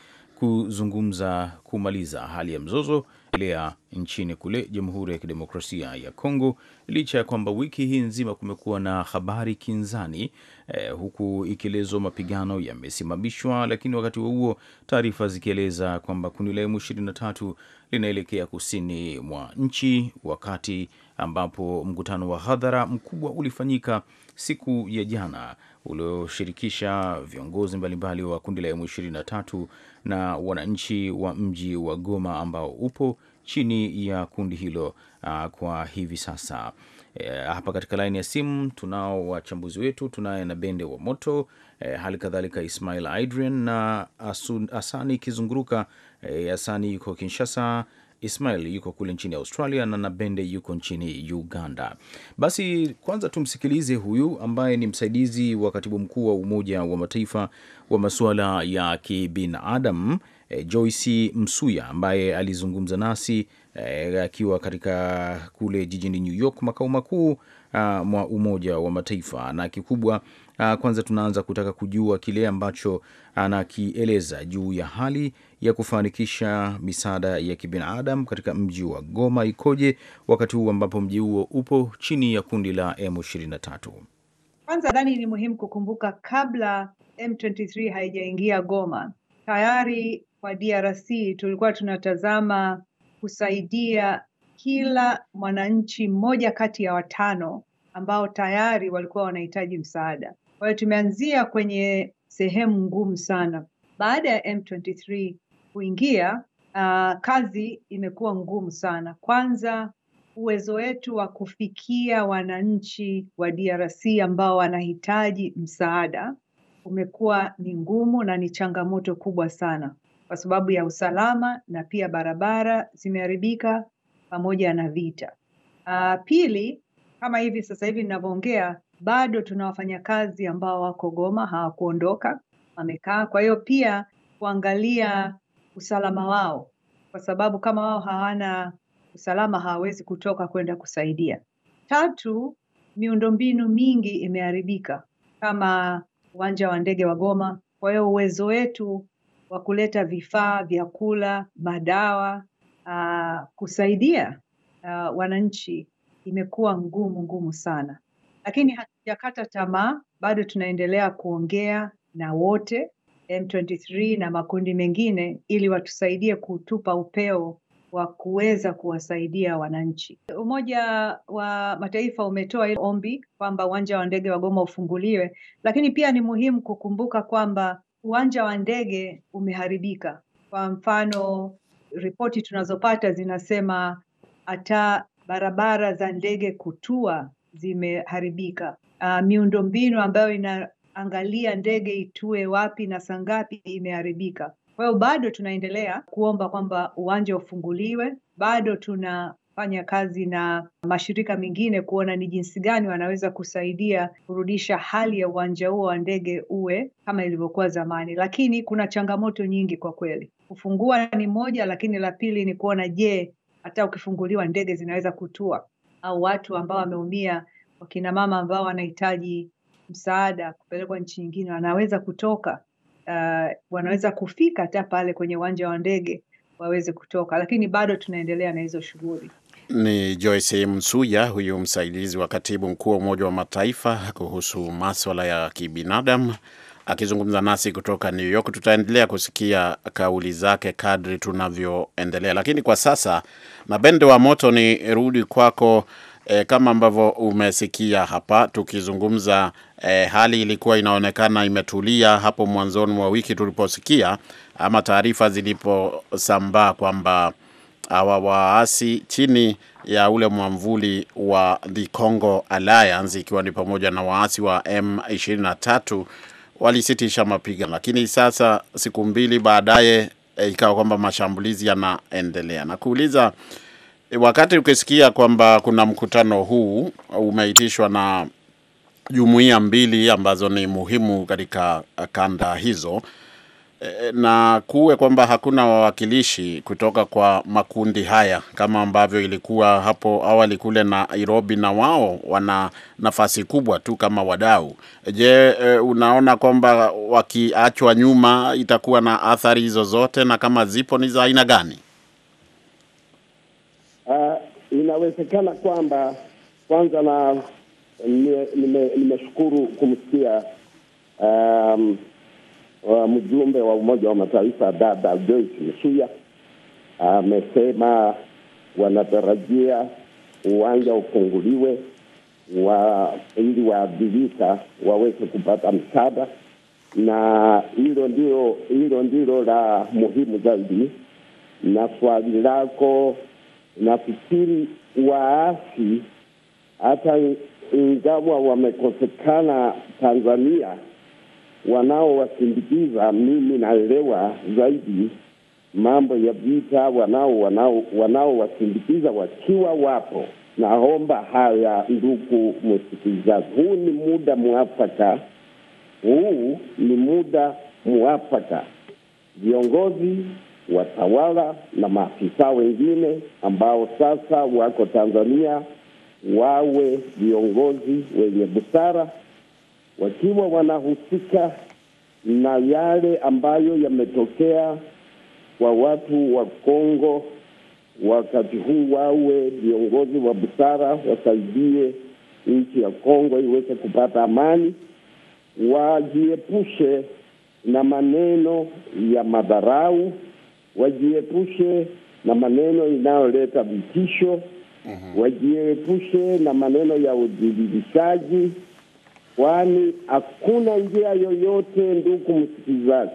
kuzungumza kumaliza hali ya mzozo ilea nchini kule Jamhuri ya Kidemokrasia ya Kongo, licha ya kwamba wiki hii nzima kumekuwa na habari kinzani eh, huku ikielezwa mapigano yamesimamishwa, lakini wakati huo taarifa zikieleza kwamba kundi la M ishirini na tatu linaelekea kusini mwa nchi, wakati ambapo mkutano wa hadhara mkubwa ulifanyika siku ya jana ulioshirikisha viongozi mbalimbali wa kundi la M ishirini na tatu na wananchi wa mji wa Goma ambao upo chini ya kundi hilo uh, kwa hivi sasa. E, hapa katika line ya simu tunao wachambuzi wetu, tunaye na Bende wa Moto, e, hali kadhalika Ismail Adrian na Asun, Asani Kizunguruka. E, Asani yuko Kinshasa, Ismail yuko kule nchini Australia na Nabende yuko nchini Uganda. Basi kwanza tumsikilize huyu ambaye ni msaidizi wa katibu mkuu wa Umoja wa Mataifa wa masuala ya kibinadamu, e, Joyce Msuya, ambaye alizungumza nasi akiwa e, katika kule jijini New York, makao makuu mwa Umoja wa Mataifa. Na kikubwa uh, kwanza tunaanza kutaka kujua kile ambacho anakieleza juu ya hali ya kufanikisha misaada ya kibinadamu katika mji wa Goma ikoje wakati huu ambapo mji huo upo chini ya kundi la M ishirini na tatu. Kwanza dhani ni muhimu kukumbuka kabla M ishirini na tatu haijaingia Goma, tayari kwa D R C tulikuwa tunatazama kusaidia kila mwananchi mmoja kati ya watano ambao tayari walikuwa wanahitaji msaada. Kwa hiyo tumeanzia kwenye sehemu ngumu sana. Baada ya M ishirini na tatu kuingia, uh, kazi imekuwa ngumu sana. Kwanza, uwezo wetu wa kufikia wananchi wa D R C ambao wanahitaji msaada umekuwa ni ngumu na ni changamoto kubwa sana kwa sababu ya usalama, na pia barabara zimeharibika pamoja na vita. Uh, pili, kama hivi sasa hivi ninavyoongea, bado tuna wafanyakazi ambao wako Goma hawakuondoka, wamekaa. Kwa hiyo pia kuangalia usalama wao, kwa sababu kama wao hawana usalama hawawezi kutoka kwenda kusaidia. Tatu, miundombinu mingi imeharibika kama uwanja wa ndege wa Goma. Kwa hiyo uwezo wetu wa kuleta vifaa, vyakula, madawa, uh, kusaidia uh, wananchi imekuwa ngumu ngumu sana. Lakini hatujakata tamaa, bado tunaendelea kuongea na wote M ishirini na tatu na makundi mengine ili watusaidie kutupa upeo wa kuweza kuwasaidia wananchi. Umoja wa Mataifa umetoa ile ombi kwamba uwanja wa ndege wa Goma ufunguliwe, lakini pia ni muhimu kukumbuka kwamba uwanja wa ndege umeharibika. Kwa mfano, ripoti tunazopata zinasema hata barabara za ndege kutua zimeharibika. Uh, miundombinu ambayo inaangalia ndege itue wapi na saa ngapi imeharibika. Kwa hiyo bado tunaendelea kuomba kwamba uwanja ufunguliwe. Bado tuna fanya kazi na mashirika mengine kuona ni jinsi gani wanaweza kusaidia kurudisha hali ya uwanja huo wa ndege uwe kama ilivyokuwa zamani. Lakini kuna changamoto nyingi kwa kweli. Kufungua ni moja, lakini la pili ni kuona je, hata ukifunguliwa ndege zinaweza kutua, au watu ambao wameumia, wakina mama ambao wanahitaji msaada kupelekwa nchi nyingine wanaweza kutoka, uh, wanaweza kufika hata pale kwenye uwanja wa ndege waweze kutoka, lakini bado tunaendelea na hizo shughuli. Ni Joyce Msuya, huyu msaidizi wa katibu mkuu wa Umoja wa Mataifa kuhusu masuala ya kibinadamu, akizungumza nasi kutoka New York. Tutaendelea kusikia kauli zake kadri tunavyoendelea, lakini kwa sasa na Bende wa Moto ni rudi kwako. E, kama ambavyo umesikia hapa tukizungumza, e, hali ilikuwa inaonekana imetulia hapo mwanzoni mwa wiki tuliposikia ama taarifa ziliposambaa kwamba hawa waasi chini ya ule mwamvuli wa The Congo Alliance, ikiwa ni pamoja na waasi wa M ishirini na tatu walisitisha mapigano, lakini sasa siku mbili baadaye e, ikawa kwamba mashambulizi yanaendelea. Na kuuliza, wakati ukisikia kwamba kuna mkutano huu umeitishwa na jumuiya mbili ambazo ni muhimu katika kanda hizo, na kuwe kwamba hakuna wawakilishi kutoka kwa makundi haya kama ambavyo ilikuwa hapo awali kule na Nairobi, na wao wana nafasi kubwa tu kama wadau, je, unaona kwamba wakiachwa nyuma itakuwa na athari zozote, na kama zipo ni za aina gani? Uh, inawezekana kwamba kwanza na nimeshukuru nime kumsikia um, wa mjumbe wa Umoja wa Mataifa dada Joyce Msuya amesema uh, wanatarajia uwanja ufunguliwe wa ili waadhirika waweze kupata msaada, na hilo ndio hilo ndilo la muhimu zaidi. Na swali lako, nafikiri waasi hata ingawa wamekosekana Tanzania wanaowasindikiza, mimi naelewa zaidi mambo ya vita, wanao wanao wanaowasindikiza wakiwa wapo. Naomba haya, ndugu msikilizaji, huu ni muda mwafaka, huu ni muda mwafaka viongozi, watawala na maafisa wengine ambao sasa wako Tanzania wawe viongozi wenye busara, wakiwa wanahusika na yale ambayo yametokea kwa watu wa Kongo. Wakati huu wawe viongozi wa busara, wasaidie nchi ya Kongo iweze kupata amani, wajiepushe na maneno ya madharau, wajiepushe na maneno inayoleta vitisho, uh-huh. wajiepushe na maneno ya udhalilishaji, kwani hakuna njia yoyote, ndugu msikilizaji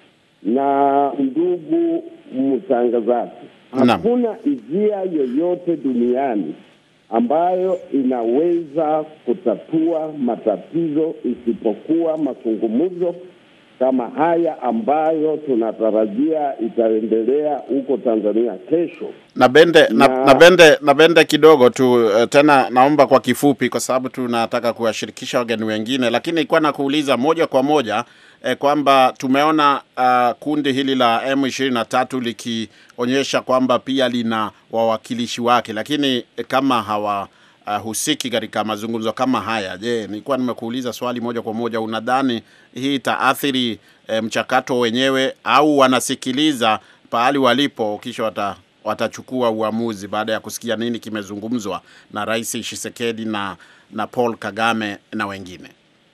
na ndugu mtangazaji, hakuna njia yoyote duniani ambayo inaweza kutatua matatizo isipokuwa mazungumzo kama haya ambayo tunatarajia itaendelea huko Tanzania kesho. Na Bende na, na, na Bende na Bende kidogo tu tena, naomba kwa kifupi kwa sababu tunataka kuwashirikisha wageni wengine, lakini nilikuwa nakuuliza moja kwa moja eh, kwamba tumeona uh, kundi hili la M ishirini na tatu likionyesha kwamba pia lina wawakilishi wake, lakini eh, kama hawa Uh, husiki katika mazungumzo kama haya. Je, nilikuwa nimekuuliza swali moja kwa moja, unadhani hii taathiri eh, mchakato wenyewe, au wanasikiliza pahali walipo kisha wata, watachukua uamuzi baada ya kusikia nini kimezungumzwa na Rais Tshisekedi na na Paul Kagame na wengine?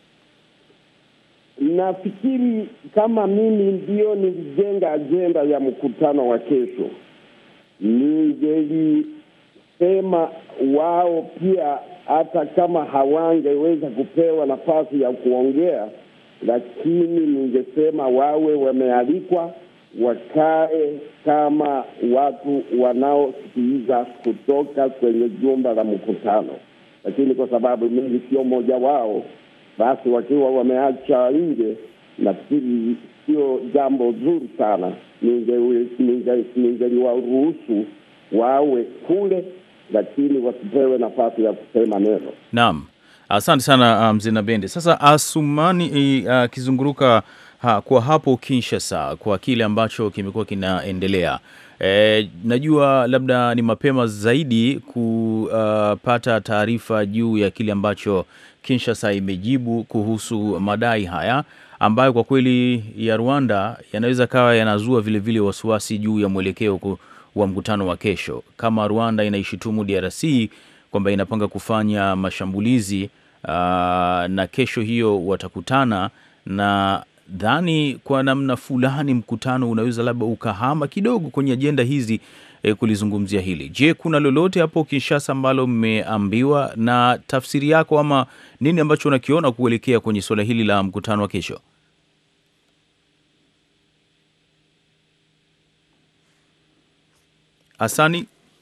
Nafikiri kama mimi ndio nilijenga agenda ya mkutano wa kesho, ningeli sema wao pia hata kama hawangeweza kupewa nafasi ya kuongea, lakini ningesema wawe wamealikwa, wakae kama watu wanaosikiliza kutoka kwenye jumba la mkutano. Lakini kwa sababu mimi sio mmoja wao, basi wakiwa wameacha nje, nafikiri sio jambo zuri sana. Ningeliwaruhusu wawe kule lakini wasipewe nafasi ya kusema neno. Naam, asante sana Mzee Nabende. Sasa Asumani akizunguruka ha, kwa hapo Kinshasa kwa kile ambacho kimekuwa kinaendelea. E, najua labda ni mapema zaidi kupata taarifa juu ya kile ambacho Kinshasa imejibu kuhusu madai haya ambayo kwa kweli ya Rwanda yanaweza kawa yanazua vile vile wasiwasi juu ya mwelekeo wa mkutano wa kesho. Kama Rwanda inaishitumu D R C kwamba inapanga kufanya mashambulizi uh, na kesho hiyo watakutana, na dhani kwa namna fulani mkutano unaweza labda ukahama kidogo kwenye ajenda hizi eh, kulizungumzia hili. Je, kuna lolote hapo Kinshasa ambalo mmeambiwa na tafsiri yako ama nini ambacho unakiona kuelekea kwenye swala hili la mkutano wa kesho? Asani?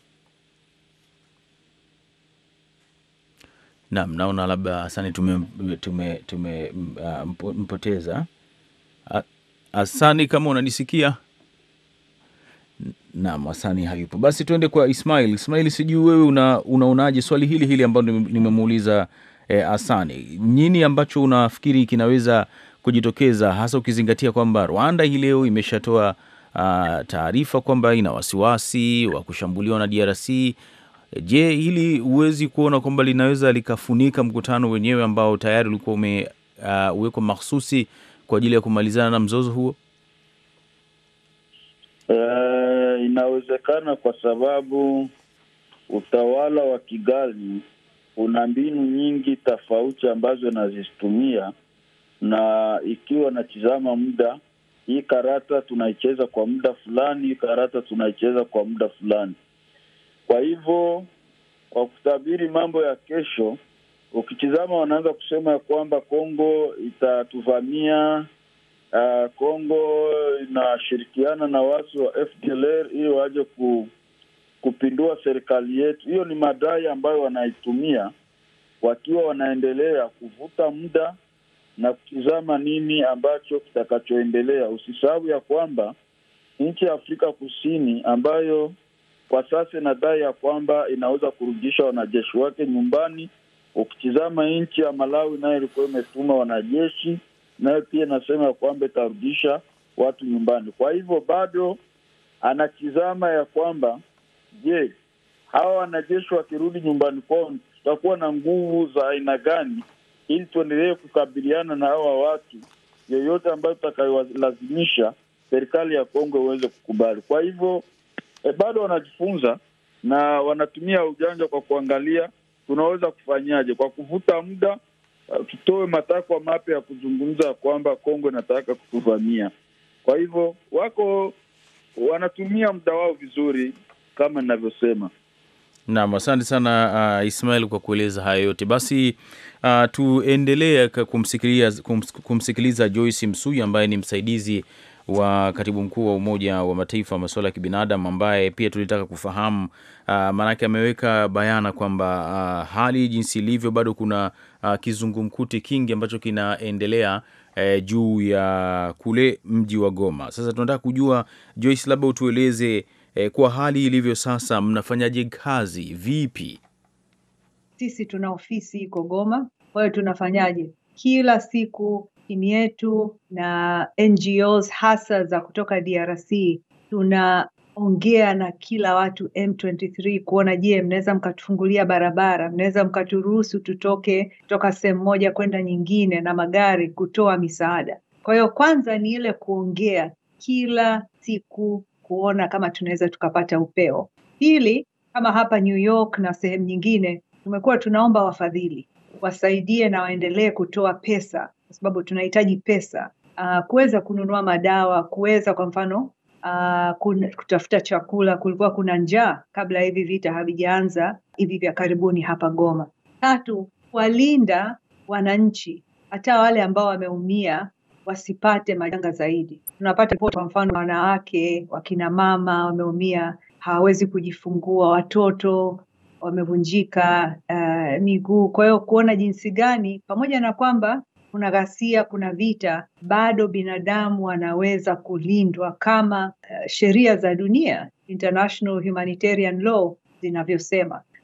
Naam, naona labda Asani tume tume tume uh, mpoteza. Asani, kama unanisikia? Naam, Asani hayupo. Basi tuende kwa Ismail. Ismail, sijui wewe una, unaonaje swali hili hili ambalo nimemuuliza eh, Asani. Nini ambacho unafikiri kinaweza kujitokeza hasa ukizingatia kwamba Rwanda hii leo imeshatoa uh, taarifa kwamba ina wasiwasi wa kushambuliwa na D R C. Je, hili huwezi kuona kwamba linaweza likafunika mkutano wenyewe ambao tayari ulikuwa umewekwa uh, mahsusi kwa ajili ya kumalizana na mzozo huo? Uh, inawezekana kwa sababu utawala wa Kigali una mbinu nyingi tofauti ambazo nazitumia, na ikiwa natizama muda, hii karata tunaicheza kwa muda fulani, hii karata tunaicheza kwa muda fulani. Kwa hivyo, kwa kutabiri mambo ya kesho, ukitizama wanaanza kusema ya kwamba Kongo itatuvamia, uh, Kongo inashirikiana na watu wa F D L R ili waje ku, kupindua serikali yetu. Hiyo ni madai ambayo wanaitumia wakiwa wanaendelea kuvuta muda na kutizama nini ambacho kitakachoendelea. Usisahau ya kwamba nchi ya Afrika Kusini ambayo kwa sasa inadai ya kwamba inaweza kurudisha wanajeshi wake nyumbani. Ukitizama nchi ya Malawi nayo ilikuwa imetuma wanajeshi, nayo pia inasema ya kwamba itarudisha watu nyumbani. Kwa hivyo bado anatizama ya kwamba je, hawa wanajeshi wakirudi nyumbani kwao tutakuwa na nguvu za aina gani ili tuendelee kukabiliana na hawa watu yoyote ambayo tutakayolazimisha serikali ya Kongo iweze kukubali. Kwa hivyo E, bado wanajifunza na wanatumia ujanja kwa kuangalia tunaweza kufanyaje kwa kuvuta muda, uh, tutoe matakwa mapya ya kuzungumza kwamba Kongo inataka kutuvamia. Kwa hivyo wako wanatumia muda wao vizuri kama ninavyosema. Naam, asante sana uh, Ismail kwa kueleza hayo yote. Basi uh, tuendelee kumsikiliza kumsikiliza Joyce Msuya ambaye ni msaidizi wa katibu mkuu wa Umoja wa Mataifa wa masuala ya kibinadamu, ambaye pia tulitaka kufahamu uh, maanake ameweka bayana kwamba uh, hali jinsi ilivyo bado kuna uh, kizungumkuti kingi ambacho kinaendelea uh, juu ya kule mji wa Goma. Sasa tunataka kujua Joyce, labda utueleze uh, kwa hali ilivyo sasa mnafanyaje kazi vipi? Sisi tuna ofisi iko Goma, kwa hiyo tunafanyaje kila siku timu yetu na N G Os hasa za kutoka D R C tunaongea na kila watu M ishirini na tatu kuona je, mnaweza mkatufungulia barabara, mnaweza mkaturuhusu tutoke kutoka sehemu moja kwenda nyingine na magari kutoa misaada. Kwa hiyo kwanza ni ile kuongea kila siku kuona kama tunaweza tukapata upeo. Pili, kama hapa New York na sehemu nyingine tumekuwa tunaomba wafadhili wasaidie na waendelee kutoa pesa kwa sababu tunahitaji pesa uh, kuweza kununua madawa, kuweza kwa mfano uh, kutafuta chakula. Kulikuwa kuna njaa kabla hivi vita havijaanza hivi vya karibuni hapa Goma. Tatu, walinda wananchi hata wale ambao wameumia wasipate majanga zaidi. Tunapata ripoti kwa mfano wanawake, wakina mama wameumia, hawawezi kujifungua, watoto wamevunjika uh, miguu. Kwa hiyo kuona jinsi gani pamoja na kwamba kuna ghasia, kuna vita, bado binadamu wanaweza kulindwa kama uh, sheria za dunia, international humanitarian law zinavyosema.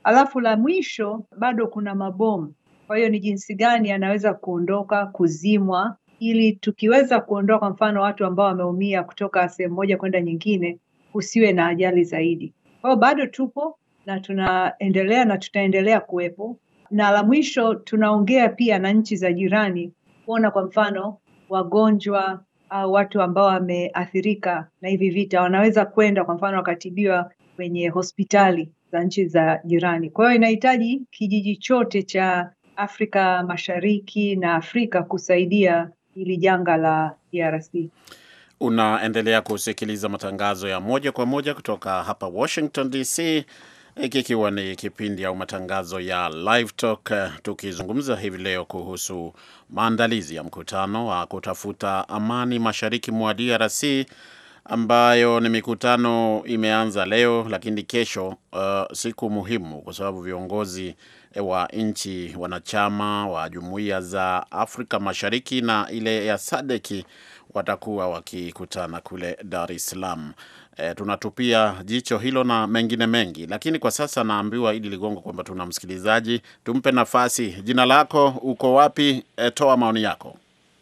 Alafu la mwisho bado kuna mabomu. Kwa hiyo ni jinsi gani yanaweza kuondoka, kuzimwa, ili tukiweza kuondoa kwa mfano watu ambao wameumia kutoka sehemu moja kwenda nyingine, kusiwe na ajali zaidi. Kwa hiyo bado tupo na tunaendelea na tutaendelea kuwepo. Na la mwisho tunaongea pia na nchi za jirani kuona kwa mfano wagonjwa au watu ambao wameathirika na hivi vita wanaweza kwenda kwa mfano wakatibiwa kwenye hospitali za nchi za jirani. Kwa hiyo inahitaji kijiji chote cha Afrika Mashariki na Afrika kusaidia hili janga la D R C. Unaendelea kusikiliza matangazo ya moja kwa moja kutoka hapa Washington D C, ikiwa ni kipindi au matangazo ya Live Talk, tukizungumza hivi leo kuhusu maandalizi ya mkutano wa kutafuta amani mashariki mwa D R C, ambayo ni mikutano imeanza leo, lakini kesho uh, siku muhimu kwa sababu viongozi wa nchi wanachama wa jumuiya za Afrika Mashariki na ile ya S A D C watakuwa wakikutana kule Dar es Salaam. E, tunatupia jicho hilo na mengine mengi, lakini kwa sasa naambiwa Idi Ligongo kwamba tuna msikilizaji. Tumpe nafasi. Jina lako, uko wapi? E, toa maoni yako.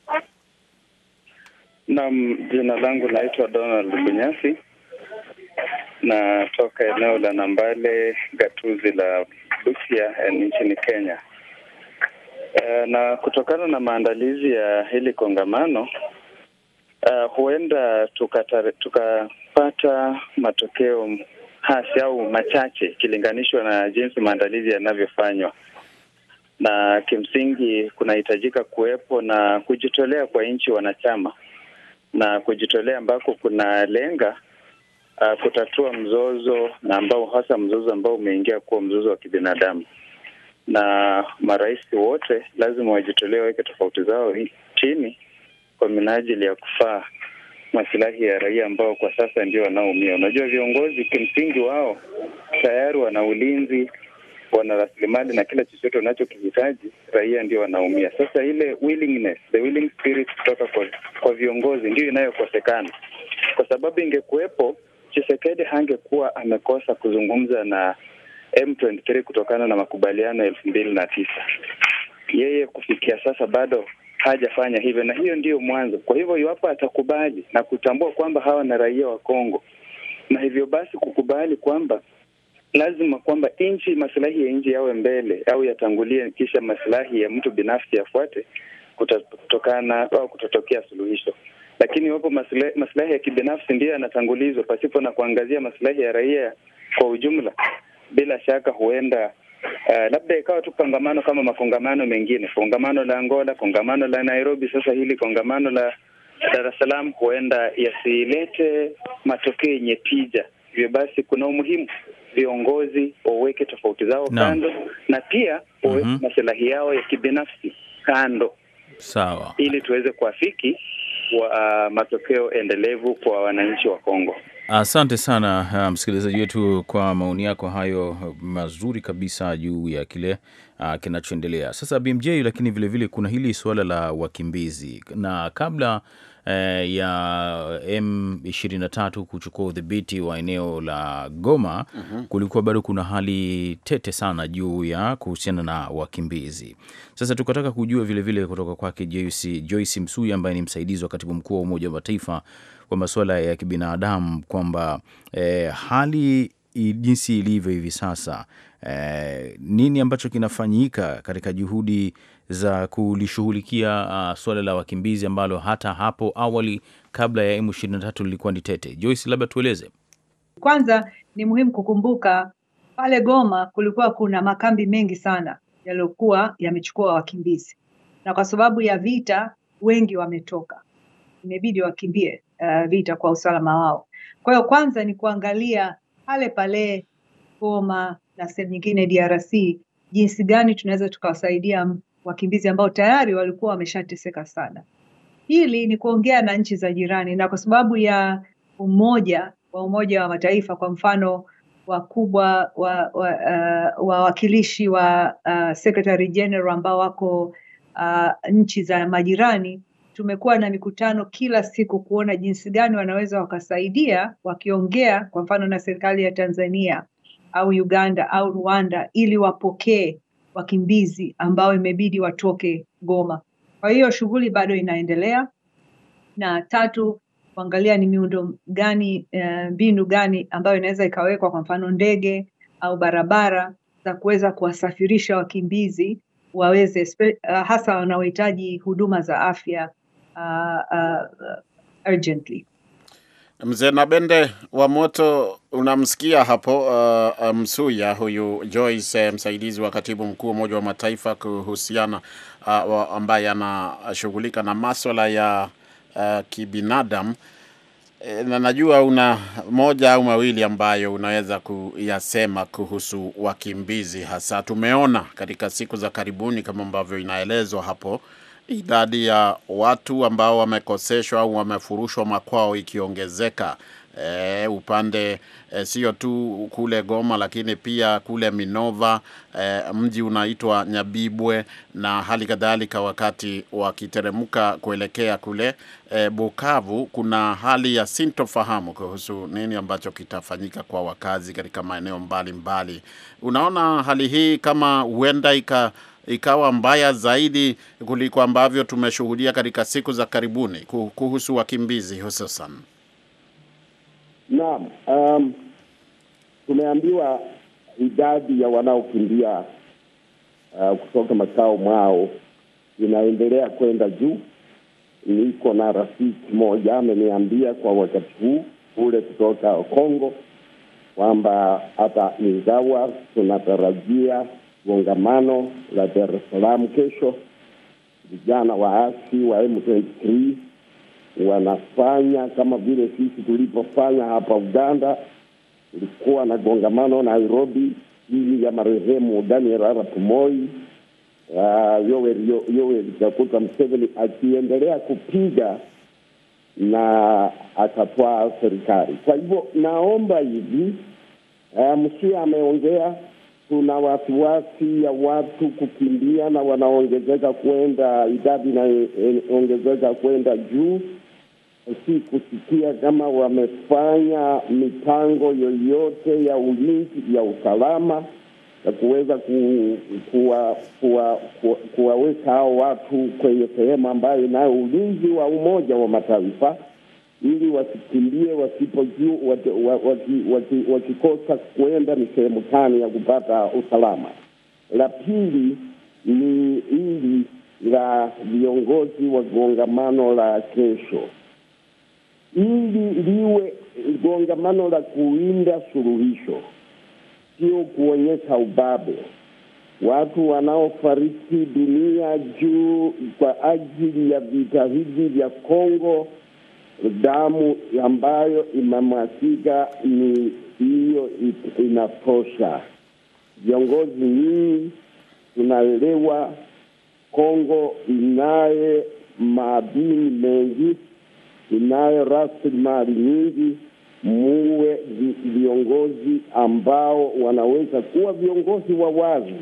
Naam, jina langu naitwa Donald Bunyasi, na toka eneo la Nambale, gatuzi la Busia nchini Kenya. E, na kutokana na maandalizi ya hili kongamano, uh, huenda tukapata tuka matokeo hasi au machache kilinganishwa na jinsi maandalizi yanavyofanywa. Na kimsingi kunahitajika kuwepo na kujitolea kwa nchi wanachama, na kujitolea ambako kuna lenga uh, kutatua mzozo na ambao hasa mzozo ambao umeingia kuwa mzozo wa kibinadamu. Na marais wote lazima wajitolee, waweke tofauti zao chini kwa minajili ya kufaa maslahi ya raia ambao kwa sasa ndio wanaoumia. Unajua viongozi kimsingi wao tayari wana ulinzi, wana rasilimali na kila chochote wanachokihitaji, raia ndio wanaumia. Sasa ile willingness, the willing spirit kutoka kwa, kwa viongozi ndio inayokosekana. Kwa sababu ingekuwepo, Tshisekedi hangekuwa amekosa kuzungumza na M ishirini na tatu kutokana na makubaliano elfu mbili na tisa. Yeye kufikia sasa bado hajafanya hivyo, na hiyo ndiyo mwanzo. Kwa hivyo iwapo atakubali na kutambua kwamba hawa na raia wa Kongo, na hivyo basi kukubali kwamba lazima kwamba nchi, maslahi ya nchi yawe mbele au yatangulie, kisha maslahi ya mtu binafsi yafuate, kutokana au kutotokea suluhisho. Lakini iwapo maslahi, maslahi ya kibinafsi ndiyo yanatangulizwa pasipo na kuangazia maslahi ya raia kwa ujumla, bila shaka huenda Uh, labda ikawa tu kongamano kama makongamano mengine, kongamano la Angola, kongamano la Nairobi, sasa hili kongamano la Dar es Salaam, huenda yasilete matokeo yenye tija. Hivyo basi kuna umuhimu viongozi waweke tofauti zao no. kando, na pia waweke mm -hmm. maslahi yao ya kibinafsi kando, sawa, ili tuweze kuafiki wa uh, matokeo endelevu kwa wananchi wa Kongo. Asante sana uh, msikilizaji wetu kwa maoni yako hayo mazuri kabisa juu ya kile uh, kinachoendelea sasa B M J. Lakini vile vile kuna hili suala la wakimbizi, na kabla uh, ya M ishirini na tatu kuchukua udhibiti wa eneo la Goma, uh-huh. kulikuwa bado kuna hali tete sana juu ya kuhusiana na wakimbizi. Sasa tukataka kujua vile vile kutoka kwake Joyce, Joyce Msuya ambaye ni msaidizi wa katibu mkuu wa Umoja wa Mataifa kwa masuala ya kibinadamu, kwamba eh, hali jinsi ilivyo hivi sasa, eh, nini ambacho kinafanyika katika juhudi za kulishughulikia uh, swala la wakimbizi ambalo hata hapo awali kabla ya M ishirini na tatu lilikuwa ni tete. Joyce, labda tueleze. Kwanza ni muhimu kukumbuka pale Goma kulikuwa kuna makambi mengi sana yaliokuwa yamechukua wakimbizi, na kwa sababu ya vita wengi wametoka, imebidi wakimbie uh, vita kwa usalama wao. Kwa hiyo kwanza ni kuangalia pale pale Goma na sehemu nyingine D R C, jinsi gani tunaweza tukawasaidia wakimbizi ambao tayari walikuwa wameshateseka sana. Hili ni kuongea na nchi za jirani, na kwa sababu ya umoja wa Umoja wa Mataifa, kwa mfano wakubwa wa wawakilishi wa, wa, wa uh, Secretary General ambao wako uh, nchi za majirani, tumekuwa na mikutano kila siku kuona jinsi gani wanaweza wakasaidia, wakiongea kwa mfano na serikali ya Tanzania au Uganda au Rwanda ili wapokee wakimbizi ambao imebidi watoke Goma. Kwa hiyo shughuli bado inaendelea. Na tatu, kuangalia ni miundo gani, mbinu uh, gani ambayo inaweza ikawekwa, kwa mfano ndege au barabara za kuweza kuwasafirisha wakimbizi waweze uh, hasa wanaohitaji huduma za afya uh, uh, urgently. Mzee Nabende wa Moto, unamsikia hapo uh, Msuya huyu Joyce, msaidizi wa katibu mkuu wa Umoja wa Mataifa kuhusiana uh, ambaye anashughulika na masuala ya uh, kibinadamu. E, na najua una moja au mawili ambayo unaweza kuyasema kuhusu wakimbizi. Hasa tumeona katika siku za karibuni kama ambavyo inaelezwa hapo, idadi ya watu ambao wamekoseshwa au wamefurushwa makwao ikiongezeka. E, upande e, sio tu kule Goma lakini pia kule Minova, e, mji unaitwa Nyabibwe, na hali kadhalika wakati wakiteremka kuelekea kule e, Bukavu, kuna hali ya sintofahamu kuhusu nini ambacho kitafanyika kwa wakazi katika maeneo mbalimbali. Unaona hali hii kama huenda ika ikawa mbaya zaidi kuliko ambavyo tumeshuhudia katika siku za karibuni kuhusu wakimbizi hususan? Naam, um, tumeambiwa idadi ya wanaokimbia uh, kutoka makao mwao inaendelea kwenda juu. Niko na rafiki moja ameniambia kwa wakati huu ule kutoka Kongo kwamba hata ingawa tunatarajia kongamano la Dar es Salaam kesho, vijana waasi wa M ishirini na tatu wanafanya kama vile sisi tulipofanya hapa Uganda. Ilikuwa na kongamano Nairobi ili ya marehemu Daniel Arap Moi, uh, Yoweri Yoweri Kaguta Museveni akiendelea kupiga na akatwaa serikali. Kwa hivyo naomba hivi, uh, Msuya ameongea, tuna wasiwasi ya watu kukimbia na wanaongezeka kwenda, idadi na ongezeka kwenda juu. Si kusikia kama wamefanya mipango yoyote ya ulinzi ya usalama ya kuweza ku, kuwa, kuwa, kuwa, kuwaweka hao watu kwenye sehemu ambayo inayo ulinzi wa Umoja wa Mataifa ili wasikimbie wasipojua wakikosa kuenda ni sehemu gani ya kupata usalama. La pili ni hili la viongozi wa kongamano la kesho, ili liwe kongamano la kuinda suluhisho, sio kuonyesha ubabe. Watu wanaofariki dunia juu kwa ajili ya vita hivi vya Kongo, damu ambayo imemwagika ni hiyo inatosha. Viongozi nyinyi tunaelewa Kongo inaye madini mengi, inayo rasilimali nyingi. Muwe viongozi ambao wanaweza kuwa viongozi wa wazi.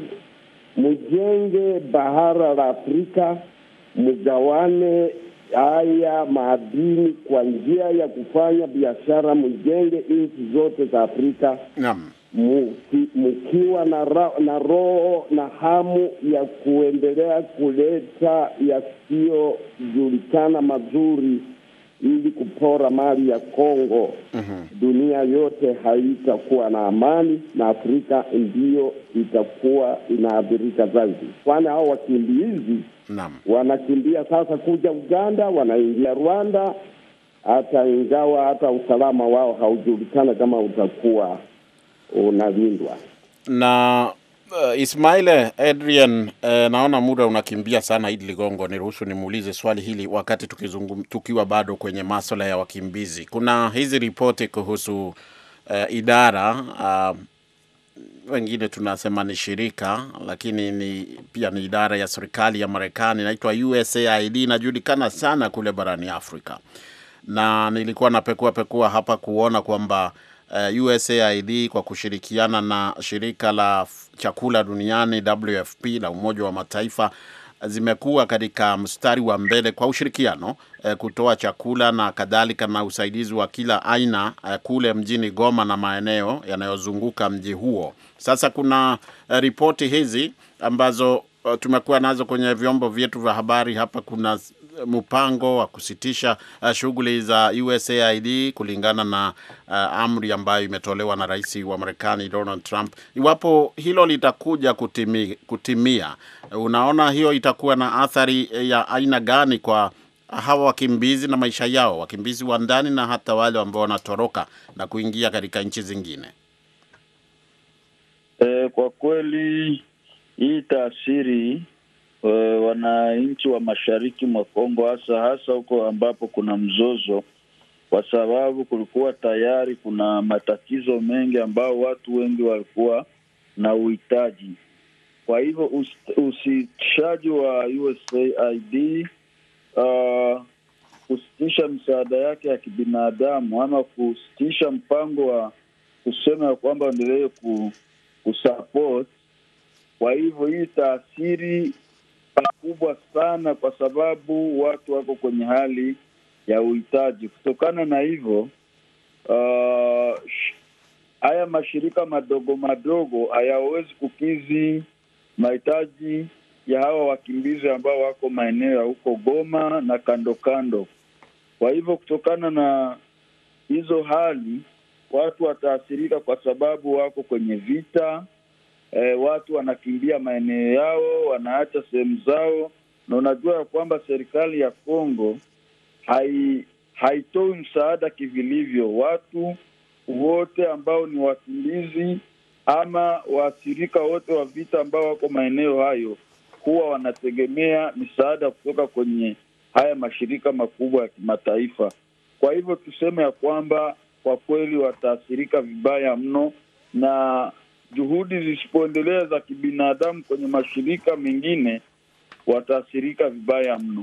Mjenge bahara la Afrika, mgawane haya madini kwa njia ya kufanya biashara, mjenge nchi zote za Afrika. Naam. Muki, mukiwa na, ra, na roho na hamu ya kuendelea kuleta yasiyojulikana mazuri ili kupora mali ya Kongo. Uh-huh. Dunia yote haitakuwa na amani na Afrika ndiyo itakuwa inaathirika zaidi. Kwani hao wakimbizi Naam. wanakimbia sasa kuja Uganda, wanaingia Rwanda, hata ingawa hata usalama wao haujulikana kama utakuwa unalindwa. Na uh, Ismail Adrian, uh, naona muda unakimbia sana. Idi Ligongo, niruhusu nimuulize swali hili wakati tukizungum, tukiwa bado kwenye masuala ya wakimbizi. Kuna hizi ripoti kuhusu uh, idara uh, wengine tunasema ni shirika lakini ni pia ni idara ya serikali ya Marekani inaitwa U S A I D, inajulikana sana kule barani Afrika. Na nilikuwa napekua pekua hapa kuona kwamba Uh, U S A I D kwa kushirikiana na shirika la chakula duniani W F P la Umoja wa Mataifa zimekuwa katika mstari wa mbele kwa ushirikiano eh, kutoa chakula na kadhalika na usaidizi wa kila aina eh, kule mjini Goma na maeneo yanayozunguka mji huo. Sasa kuna eh, ripoti hizi ambazo eh, tumekuwa nazo kwenye vyombo vyetu vya habari hapa. Kuna mpango wa kusitisha uh, shughuli za U S A I D kulingana na uh, amri ambayo imetolewa na rais wa Marekani Donald Trump. Iwapo hilo litakuja kutimi, kutimia, unaona hiyo itakuwa na athari ya aina gani kwa hawa wakimbizi na maisha yao, wakimbizi wa ndani na hata wale ambao wanatoroka na kuingia katika nchi zingine? E, kwa kweli hii taasiri Uh, wananchi wa mashariki mwa Kongo, hasa hasa huko ambapo kuna mzozo, kwa sababu kulikuwa tayari kuna matatizo mengi ambao watu wengi walikuwa na uhitaji. Kwa hivyo usitishaji wa U S A I D uh, kusitisha msaada yake ya kibinadamu ama kusitisha mpango wa kusema ya kwamba endelee kusupport. Kwa hivyo hii taasiri kubwa sana, kwa sababu watu wako kwenye hali ya uhitaji. Kutokana na hivyo uh, haya mashirika madogo madogo hayawezi kukizi mahitaji ya hawa wakimbizi ambao wako maeneo ya huko Goma na kando kando. Kwa hivyo kutokana na hizo hali, watu wataathirika kwa sababu wako kwenye vita. E, watu wanakimbia maeneo yao, wanaacha sehemu zao, na unajua ya kwamba serikali ya Kongo hai haitoi msaada kivilivyo. Watu wote ambao ni wakimbizi ama waathirika wote wa vita ambao wako maeneo hayo huwa wanategemea misaada kutoka kwenye haya mashirika makubwa ya kimataifa. Kwa hivyo tuseme ya kwamba kwa kweli wataathirika vibaya mno, na juhudi zisipoendelea za kibinadamu kwenye mashirika mengine wataathirika vibaya mno.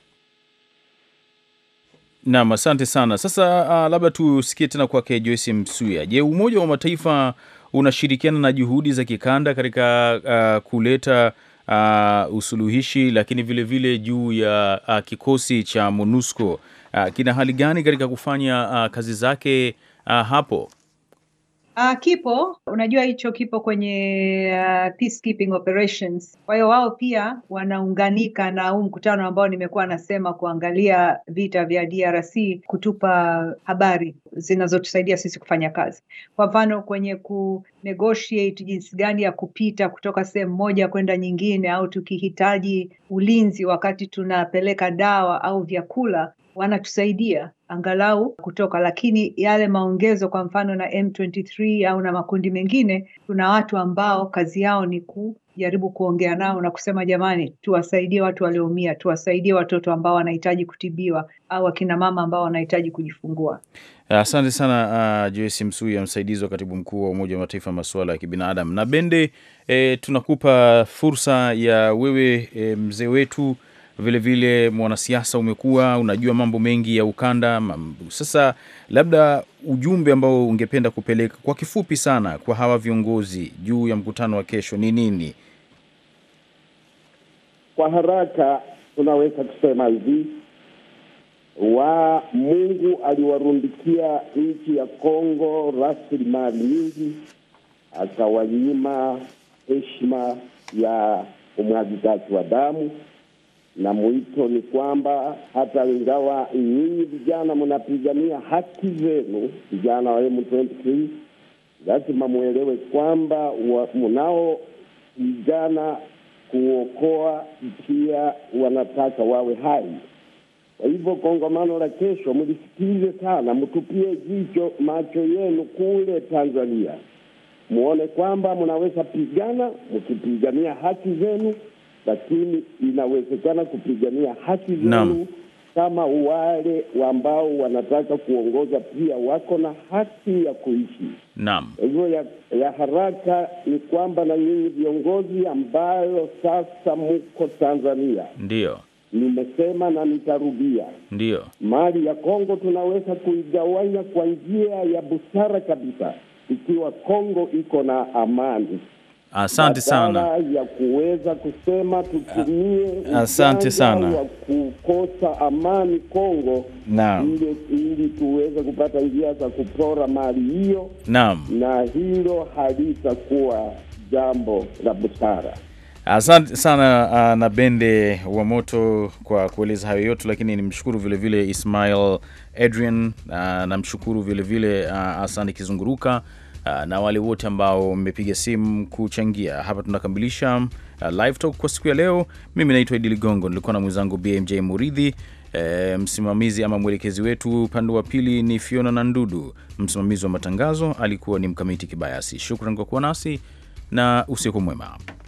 Naam, asante sana. Sasa uh, labda tusikie tena kwake Joyce Msuya. Je, Umoja wa Mataifa unashirikiana na juhudi za kikanda katika uh, kuleta uh, usuluhishi, lakini vile vile juu ya uh, kikosi cha MONUSCO uh, kina hali gani katika kufanya uh, kazi zake uh, hapo? Uh, kipo, unajua hicho kipo kwenye uh, peacekeeping operations. Kwa hiyo wao pia wanaunganika na huu mkutano ambao nimekuwa nasema kuangalia vita vya D R C, kutupa habari zinazotusaidia sisi kufanya kazi. Kwa mfano kwenye ku negotiate jinsi gani ya kupita kutoka sehemu moja kwenda nyingine, au tukihitaji ulinzi wakati tunapeleka dawa au vyakula, wanatusaidia angalau kutoka. Lakini yale maongezo kwa mfano na M ishirini na tatu au na makundi mengine, tuna watu ambao kazi yao ni kujaribu kuongea nao na kusema jamani, tuwasaidie watu walioumia, tuwasaidie watoto ambao wanahitaji kutibiwa, au akina mama ambao wanahitaji kujifungua. Asante sana uh, Joyce Msuya, msaidizi wa katibu mkuu wa Umoja wa Mataifa masuala ya kibinadamu. Na Bende, e, tunakupa fursa ya wewe, e, mzee wetu, vile vile mwanasiasa, umekuwa unajua mambo mengi ya ukanda. Sasa labda ujumbe ambao ungependa kupeleka kwa kifupi sana kwa hawa viongozi juu ya mkutano wa kesho ni nini? Kwa haraka tunaweza kusema hivi: wa Mungu aliwarundikia nchi ya Kongo rasilimali nyingi, akawanyima heshima ya umwagikaji wa damu. Na mwito ni kwamba hata ingawa nyinyi vijana mnapigania haki zenu, vijana wa M ishirini na tatu, lazima muelewe kwamba mnao vijana kuokoa pia wanataka wawe hai. Kwa hivyo kongamano la kesho mlisikize sana, mtupie jicho macho yenu kule Tanzania, muone kwamba mnaweza pigana mkipigania haki zenu, lakini inawezekana kupigania haki zenu Naam. kama wale ambao wanataka kuongoza pia wako na haki ya kuishi. Naam. Hivyo ya, ya haraka ni kwamba na nyinyi viongozi ambayo sasa mko Tanzania, ndio nimesema na nitarudia, ndio mali ya Kongo tunaweza kuigawanya kwa njia ya busara kabisa ikiwa Kongo iko na amani. Asante sana ya kuweza kusema tutumie asante sana wa kukosa amani Kongo, ili, ili tuweze kupata njia za kupora mali hiyo. Naam. Na hilo halitakuwa jambo la busara. Asante sana uh, na Bende wa Moto kwa kueleza hayo yote, lakini nimshukuru vile vile Ismail Adrian, uh, namshukuru vile vile uh, Asante Kizunguruka, uh, na wale wote ambao mmepiga simu kuchangia. Hapa tunakamilisha uh, live talk kwa siku ya leo. Mimi naitwa Idi Ligongo, nilikuwa na mwenzangu B M J Muridhi. E, msimamizi ama mwelekezi wetu upande wa pili ni Fiona Nandudu. Msimamizi wa matangazo alikuwa ni Mkamiti Kibayasi. Shukrani kwa kuwa nasi na usiku mwema.